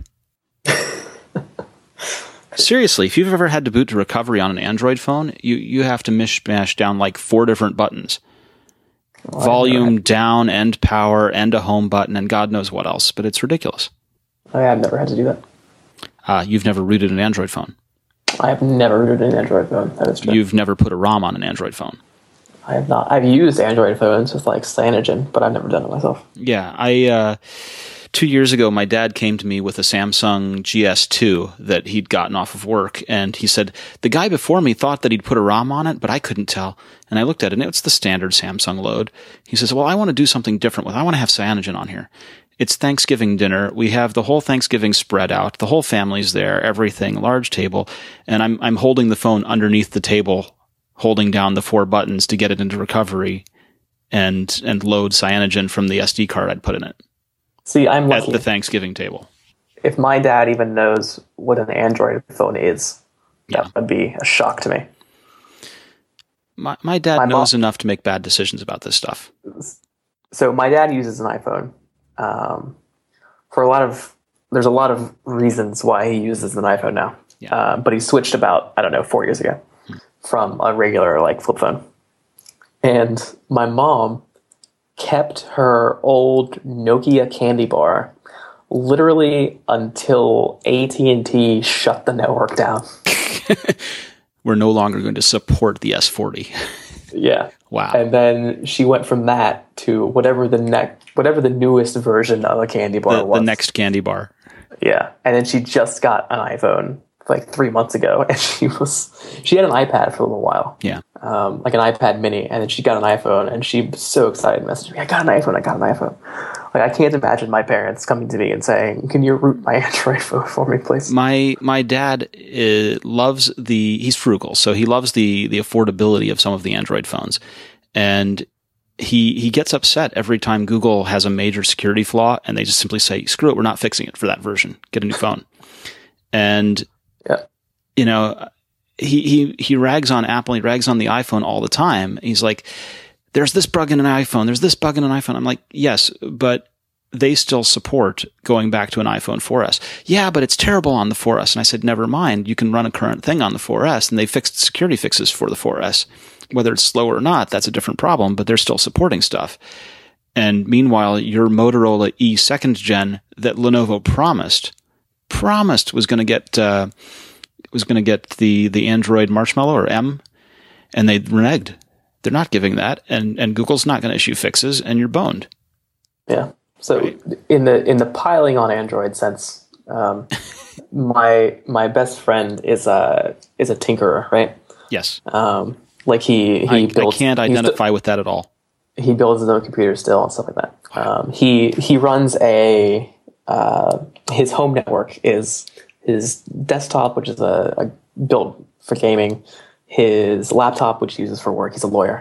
Seriously, if you've ever had to boot to recovery on an Android phone, you have to mishmash down like 4 different buttons. Volume, down, and power, and a home button, and God knows what else, but it's ridiculous. I've never had to do that. You've never rooted an Android phone? I have never rooted an Android phone. That is true. You've never put a ROM on an Android phone? I have not. I've used Android phones with like Cyanogen, but I've never done it myself. Yeah, 2 years ago, my dad came to me with a Samsung GS2 that he'd gotten off of work, and he said, the guy before me thought that he'd put a ROM on it, but I couldn't tell. And I looked at it, and it's the standard Samsung load. He says, well, I want to do something different with it. I want to have Cyanogen on here. It's Thanksgiving dinner. We have the whole Thanksgiving spread out. The whole family's there, everything, large table. And I'm holding the phone underneath the table, holding down the 4 buttons to get it into recovery and load Cyanogen from the SD card I'd put in it. See, I'm lucky. At the Thanksgiving table. If my dad even knows what an Android phone is, that would be a shock to me. My dad knows enough to make bad decisions about this stuff. So my dad uses an iPhone. There's a lot of reasons why he uses an iPhone now. Yeah. But he switched about, 4 years ago from a regular flip phone. And my mom kept her old Nokia candy bar literally until AT&T shut the network down. We're no longer going to support the S40. Yeah. Wow. And then she went from that to whatever the newest version of a candy bar was. The next candy bar. Yeah. And then she just got an iPhone 3 months ago, and she had an iPad for a little while. Yeah. Like an iPad mini, and then she got an iPhone, and she was so excited, messaged me, I got an iPhone. I can't imagine my parents coming to me and saying, can you root my Android phone for me, please? My dad loves he's frugal, so he loves the affordability of some of the Android phones. And he gets upset every time Google has a major security flaw, and they just simply say, screw it, we're not fixing it for that version. Get a new phone. And, he rags on Apple, he rags on the iPhone all the time. He's like, there's this bug in an iPhone, there's this bug in an iPhone. I'm like, yes, but they still support going back to an iPhone 4S. Yeah, but it's terrible on the 4S. And I said, never mind, you can run a current thing on the 4S, and they fixed security fixes for the 4S. Whether it's slow or not, that's a different problem, but they're still supporting stuff. And meanwhile, your Motorola E 2nd Gen that Lenovo promised was going to get the Android Marshmallow or M, and they reneged. They're not giving that, and Google's not going to issue fixes, and you're boned. Yeah. So right. in the piling on Android sense, my best friend is a tinkerer, right? Yes. He builds. I can't identify with that at all. He builds his own computer still and stuff like that. He runs a his home network is his desktop, which is a built for gaming, his laptop, which he uses for work. He's a lawyer.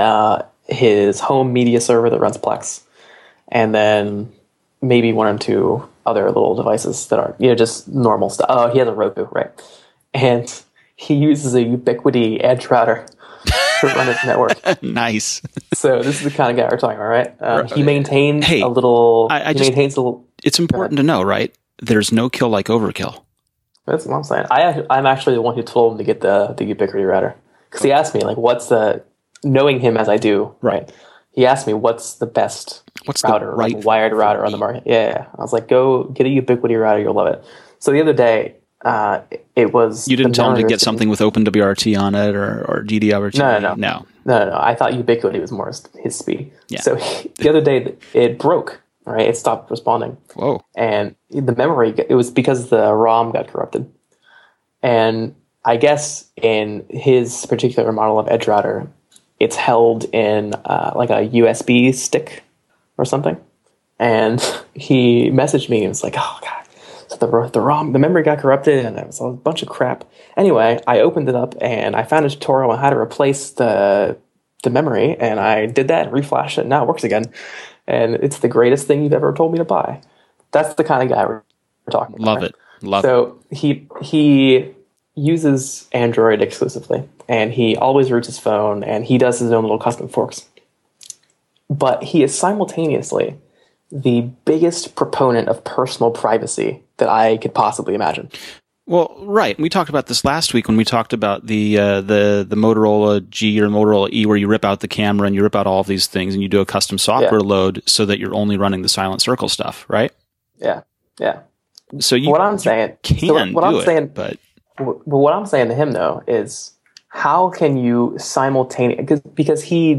His home media server that runs Plex, and then maybe one or two other little devices that are just normal stuff. Oh, he has a Roku, right? And he uses a Ubiquiti edge router to run his network. Nice. So this is the kind of guy we're talking about, right? He maintains a little. Maintains a little. It's important to know, right? There's no kill like overkill. That's what I'm saying. I'm actually the one who told him to get the Ubiquiti router, because he asked me like, "What's the?" Knowing him as I do, right? He asked me, "What's the best router, like wired router on the market?" Yeah. I was like, "Go get a Ubiquiti router. You'll love it." So the other day, it was. You didn't tell him to get something with OpenWRT on it or GDWRT? No. I thought Ubiquiti was more his speed. Yeah. So the other day, it broke. Right, it stopped responding. Whoa! And the memory, it was because the ROM got corrupted. And I guess in his particular model of edge router, it's held in like a USB stick or something. And he messaged me and was like, "Oh god, so the ROM, the memory got corrupted, and it was a bunch of crap." Anyway, I opened it up and I found a tutorial on how to replace the memory, and I did that and reflashed it, and now it works again. And it's the greatest thing you've ever told me to buy. That's the kind of guy we're talking about. Love it. So he uses Android exclusively, and he always roots his phone, and he does his own little custom forks. But he is simultaneously the biggest proponent of personal privacy that I could possibly imagine. Well, right. We talked about this last week when we talked about the Motorola G or Motorola E, where you rip out the camera and you rip out all of these things and you do a custom software load so that you're only running the Silent Circle stuff, right? Yeah. So what I'm saying to him though is, how can you simultaneously, because he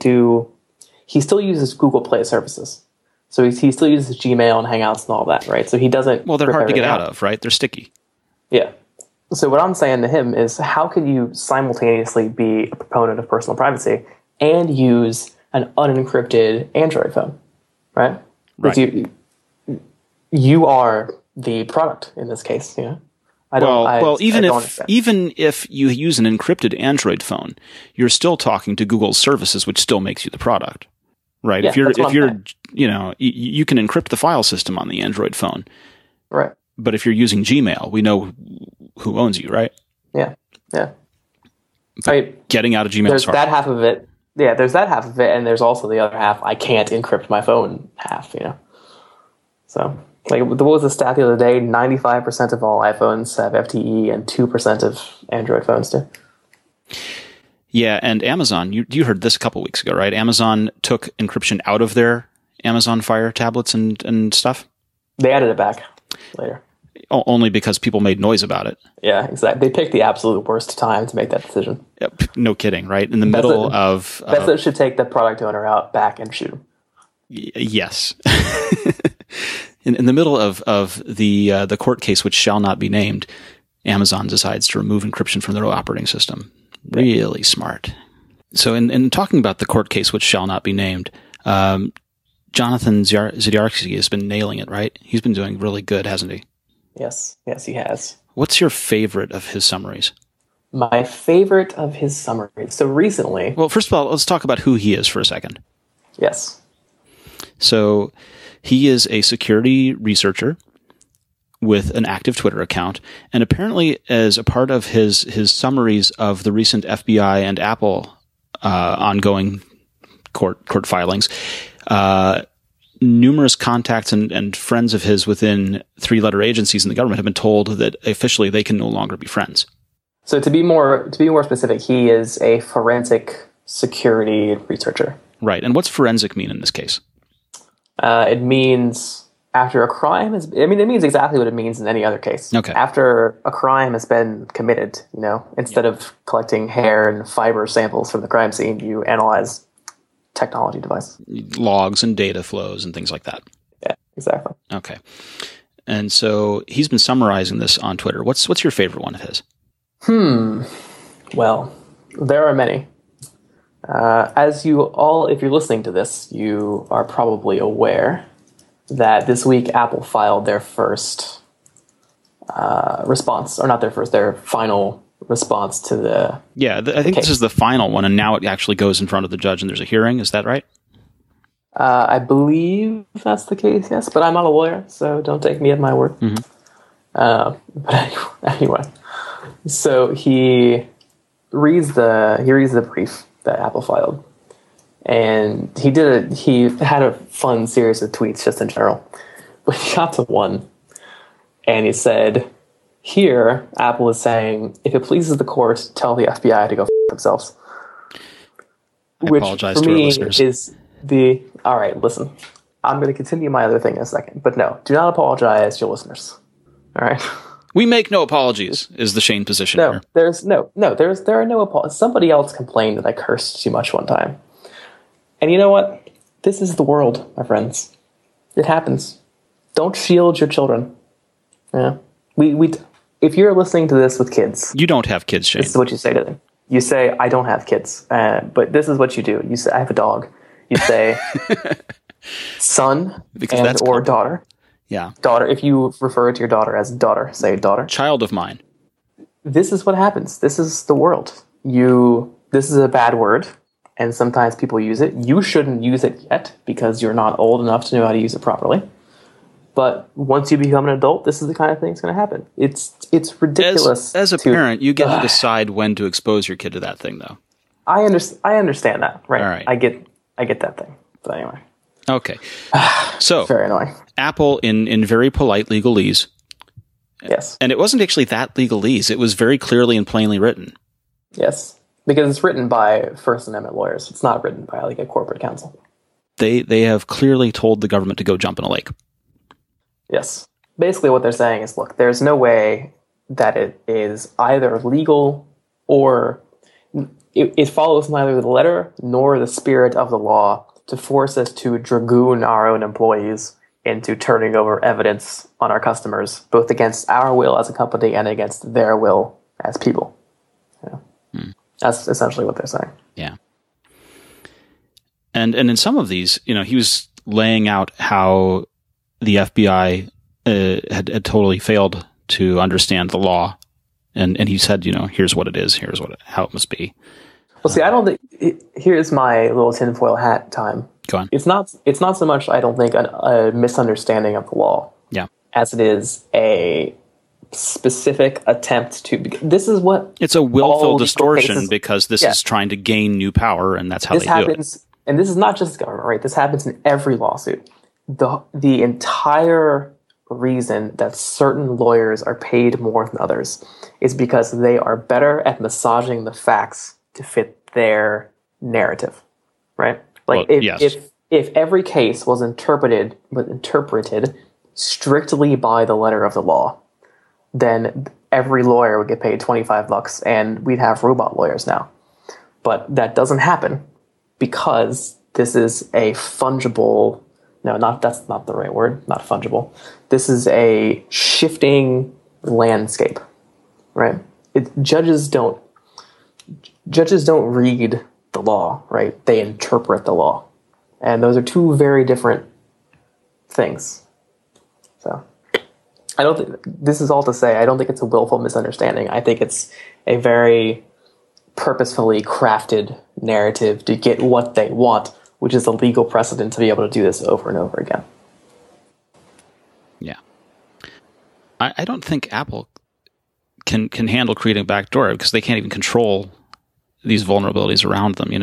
still uses Google Play services. So he still uses Gmail and Hangouts and all that, right? So he doesn't. Well, they're hard to get out of, right? They're sticky. Yeah. So what I'm saying to him is, how can you simultaneously be a proponent of personal privacy and use an unencrypted Android phone, right? Right. You are the product in this case. Even if you use an encrypted Android phone, you're still talking to Google's services, which still makes you the product, right? Yeah, you can encrypt the file system on the Android phone, right? But if you're using Gmail, we know who owns you, right? Yeah. Getting out of Gmail is hard. That half of it. Yeah, there's that half of it, and there's also the other half. I can't encrypt my phone half, So, what was the stat the other day? 95% of all iPhones have FTE, and 2% of Android phones do. Yeah, and Amazon, you heard this a couple weeks ago, right? Amazon took encryption out of their Amazon Fire tablets and stuff. They added it back later. Only because people made noise about it. Yeah, exactly. They picked the absolute worst time to make that decision. Yep. No kidding, right? In the middle of... That should take the product owner out back and shoot him. Yes. In the middle of the court case, which shall not be named, Amazon decides to remove encryption from their operating system. Really smart. So in talking about the court case, which shall not be named, Jonathan Zediarski has been nailing it, right? He's been doing really good, hasn't he? Yes, he has. What's your favorite of his summaries? My favorite of his summaries. So recently... Well, first of all, let's talk about who he is for a second. Yes. So he is a security researcher with an active Twitter account, and apparently as a part of his summaries of the recent FBI and Apple ongoing court filings, numerous contacts and friends of his within 3-letter agencies in the government have been told that officially they can no longer be friends. So to be more specific, he is a forensic security researcher. Right. And what's forensic mean in this case? It means after a crime it means exactly what it means in any other case. Okay. After a crime has been committed, instead of collecting hair and fiber samples from the crime scene, you analyze technology device. Logs and data flows and things like that. Yeah, exactly. Okay. And so he's been summarizing this on Twitter. What's your favorite one of his? Well, there are many. As you all, if you're listening to this, you are probably aware that this week Apple filed their first response, or not their first, their final response to the I think case. this is the final one, and now it actually goes in front of the judge and there's a hearing. Is that right? I believe that's the case, yes, but I'm not a lawyer, so don't take me at my word. But anyway, so he reads the brief that Apple filed, and he had a fun series of tweets just in general, but he got to one, and he said, "Here, Apple is saying, if it pleases the court, tell the FBI to go f*** themselves." I apologize for to our me listeners. is all right, listen, I'm going to continue my other thing in a second, but no, do not apologize to your listeners. All right. We make no apologies, is the Shane position No, here. there are no apologies. Somebody else complained that I cursed too much one time. And you know what? This is the world, my friends. It happens. Don't shield your children. Yeah. If you're listening to this with kids, You don't have kids, Shane. this is what you say to them. You say, I don't have kids. But this is what you do. You say, I have a dog. You say, son Because that's or common. daughter. Yeah. Daughter. If you refer to your daughter as daughter, say daughter. Child of mine. This is what happens. This is the world. This is a bad word, and sometimes people use it. You shouldn't use it yet because you're not old enough to know how to use it properly. But once you become an adult, this is the kind of thing that's going to happen. It's ridiculous. As a parent, you get to decide when to expose your kid to that thing, though. I understand that, right? All right. I get that thing. But anyway, Okay. So, very annoying. Apple, in very polite legalese, Yes, and it wasn't actually that legalese, it was very clearly and plainly written. yes, because it's written by First Amendment lawyers. It's not written by like a corporate counsel. They have clearly told the government to go jump in a lake. Yes. Basically what they're saying is, look, there's no way that it is either legal or it follows neither the letter nor the spirit of the law to force us to dragoon our own employees into turning over evidence on our customers, both against our will as a company and against their will as people. That's essentially what they're saying. Yeah. And in some of these, he was laying out how the FBI had totally failed to understand the law, and he said, here's what it is, here's how it must be. Well, see, I don't think here's my little tinfoil hat time. Go on. It's not so much, I don't think, a misunderstanding of the law, Yeah. as it is a specific attempt to. This is what It's a willful all legal distortion cases- because this Yeah. is trying to gain new power, and that's how this they do it. happens, and this is not just the government, right? This happens in every lawsuit. The entire reason that certain lawyers are paid more than others is because they are better at massaging the facts to fit their narrative, right? Like Well, yes. if every case was interpreted strictly by the letter of the law, then every lawyer would get paid $25 and we'd have robot lawyers now. But that doesn't happen because this is a fungible. No, that's not the right word. Not fungible. This is a shifting landscape, right? Judges don't read the law, right? They interpret the law, and those are two very different things. So, I don't think this is all to say. I don't think it's a willful misunderstanding. I think it's a very purposefully crafted narrative to get what they want, which is a legal precedent to be able to do this over and over again. Yeah. I don't think Apple can handle creating a backdoor because they can't even control these vulnerabilities around them.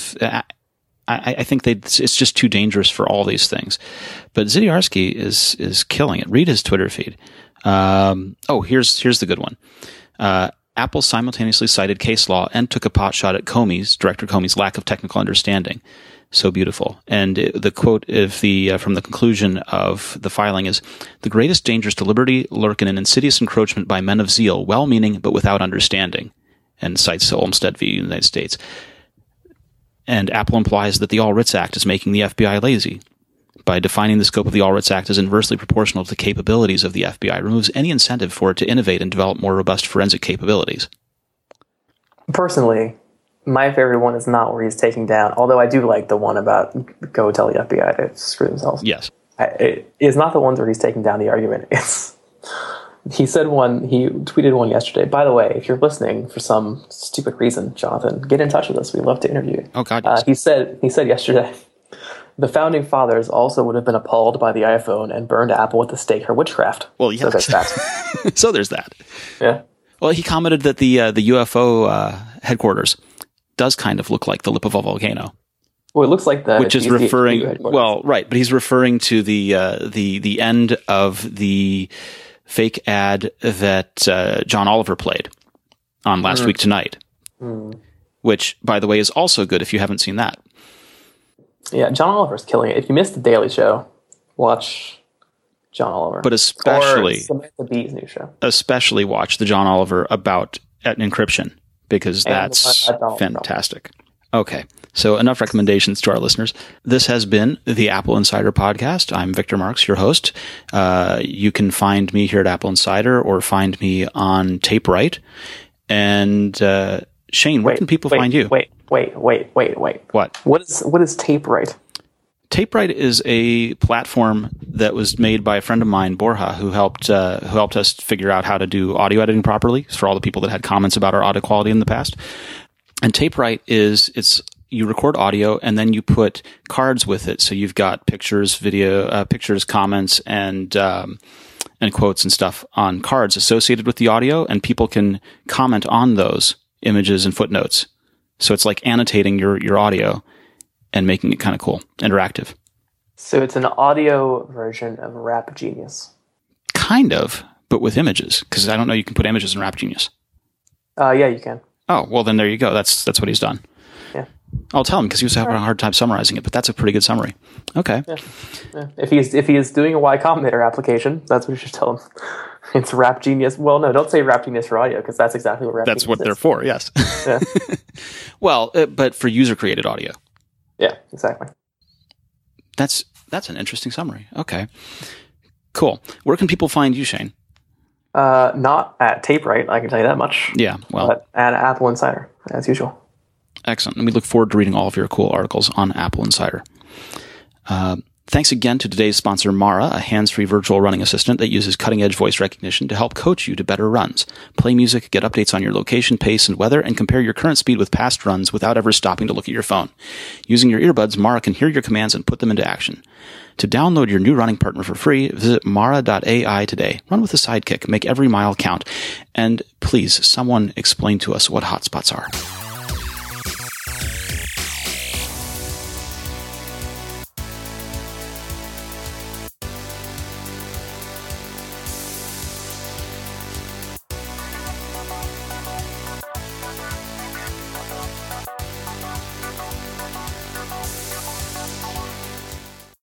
I think it's just too dangerous for all these things. But Zdiarsky is killing it. Read his Twitter feed. Here's the good one. Apple simultaneously cited case law and took a pot shot at Director Comey's lack of technical understanding. So beautiful. And the quote from the conclusion of the filing is, "The greatest dangers to liberty lurk in an insidious encroachment by men of zeal, well-meaning but without understanding," and cites Olmstead v. United States. And Apple implies that the All Writs Act is making the FBI lazy. By defining the scope of the All Writs Act as inversely proportional to the capabilities of the FBI, removes any incentive for it to innovate and develop more robust forensic capabilities. Personally, My favorite one is not where he's taking down, although I do like the one about go tell the FBI to screw themselves. Yes. It is not the ones where he's taking down the argument. He tweeted one yesterday. By the way, if you're listening for some stupid reason, Jonathan, get in touch with us. We'd love to interview you. Oh, God, yes. He said yesterday, the founding fathers also would have been appalled by the iPhone and burned Apple at the stake for witchcraft. Well, yes. So there's that. So there's that. Yeah. Well, he commented that the UFO headquarters does kind of look like the lip of a volcano. Well, it looks like the which is referring. Well, right, but he's referring to the end of the fake ad that John Oliver played on Last Week Tonight, which, by the way, is also good if you haven't seen that. Yeah, John Oliver's killing it. If you missed The Daily Show, watch John Oliver. But especially Samantha Bee's new show. Especially watch the John Oliver about encryption, because that's fantastic. Okay, so enough recommendations to our listeners. This has been the Apple Insider Podcast. I'm Victor Marks, your host. You can find me here at Apple Insider or find me on TapeWrite. And Shane, where can people find you? Wait. What? What is TapeWrite? TapeWrite is a platform that was made by a friend of mine, Borja, who helped us figure out how to do audio editing properly for all the people that had comments about our audio quality in the past. And TapeWrite you record audio and then you put cards with it. So you've got pictures, video, pictures, comments, and quotes and stuff on cards associated with the audio, and people can comment on those images and footnotes. So it's like annotating your audio and making it kind of cool, interactive. So it's an audio version of Rap Genius. Kind of, but with images, because I don't know you can put images in Rap Genius. Yeah, you can. Oh, well, then there you go. That's what he's done. Yeah. I'll tell him, because he was having a hard time summarizing it, but that's a pretty good summary. Okay. Yeah. If he is doing a Y Combinator application, that's what you should tell him. It's Rap Genius. Well, no, don't say Rap Genius for audio, because that's exactly what Rap Genius is. That's what they're for, yes. Yeah. Well, but for user-created audio. Yeah, exactly. That's an interesting summary. Okay. Cool. Where can people find you, Shane? Not at TapeWrite, I can tell you that much. Yeah, well. But at Apple Insider, as usual. Excellent. And we look forward to reading all of your cool articles on Apple Insider. Thanks again to today's sponsor, Mara, a hands-free virtual running assistant that uses cutting-edge voice recognition to help coach you to better runs. Play music, get updates on your location, pace, and weather, and compare your current speed with past runs without ever stopping to look at your phone. Using your earbuds, Mara can hear your commands and put them into action. To download your new running partner for free, visit mara.ai today. Run with a sidekick. Make every mile count. And please, someone explain to us what hotspots are.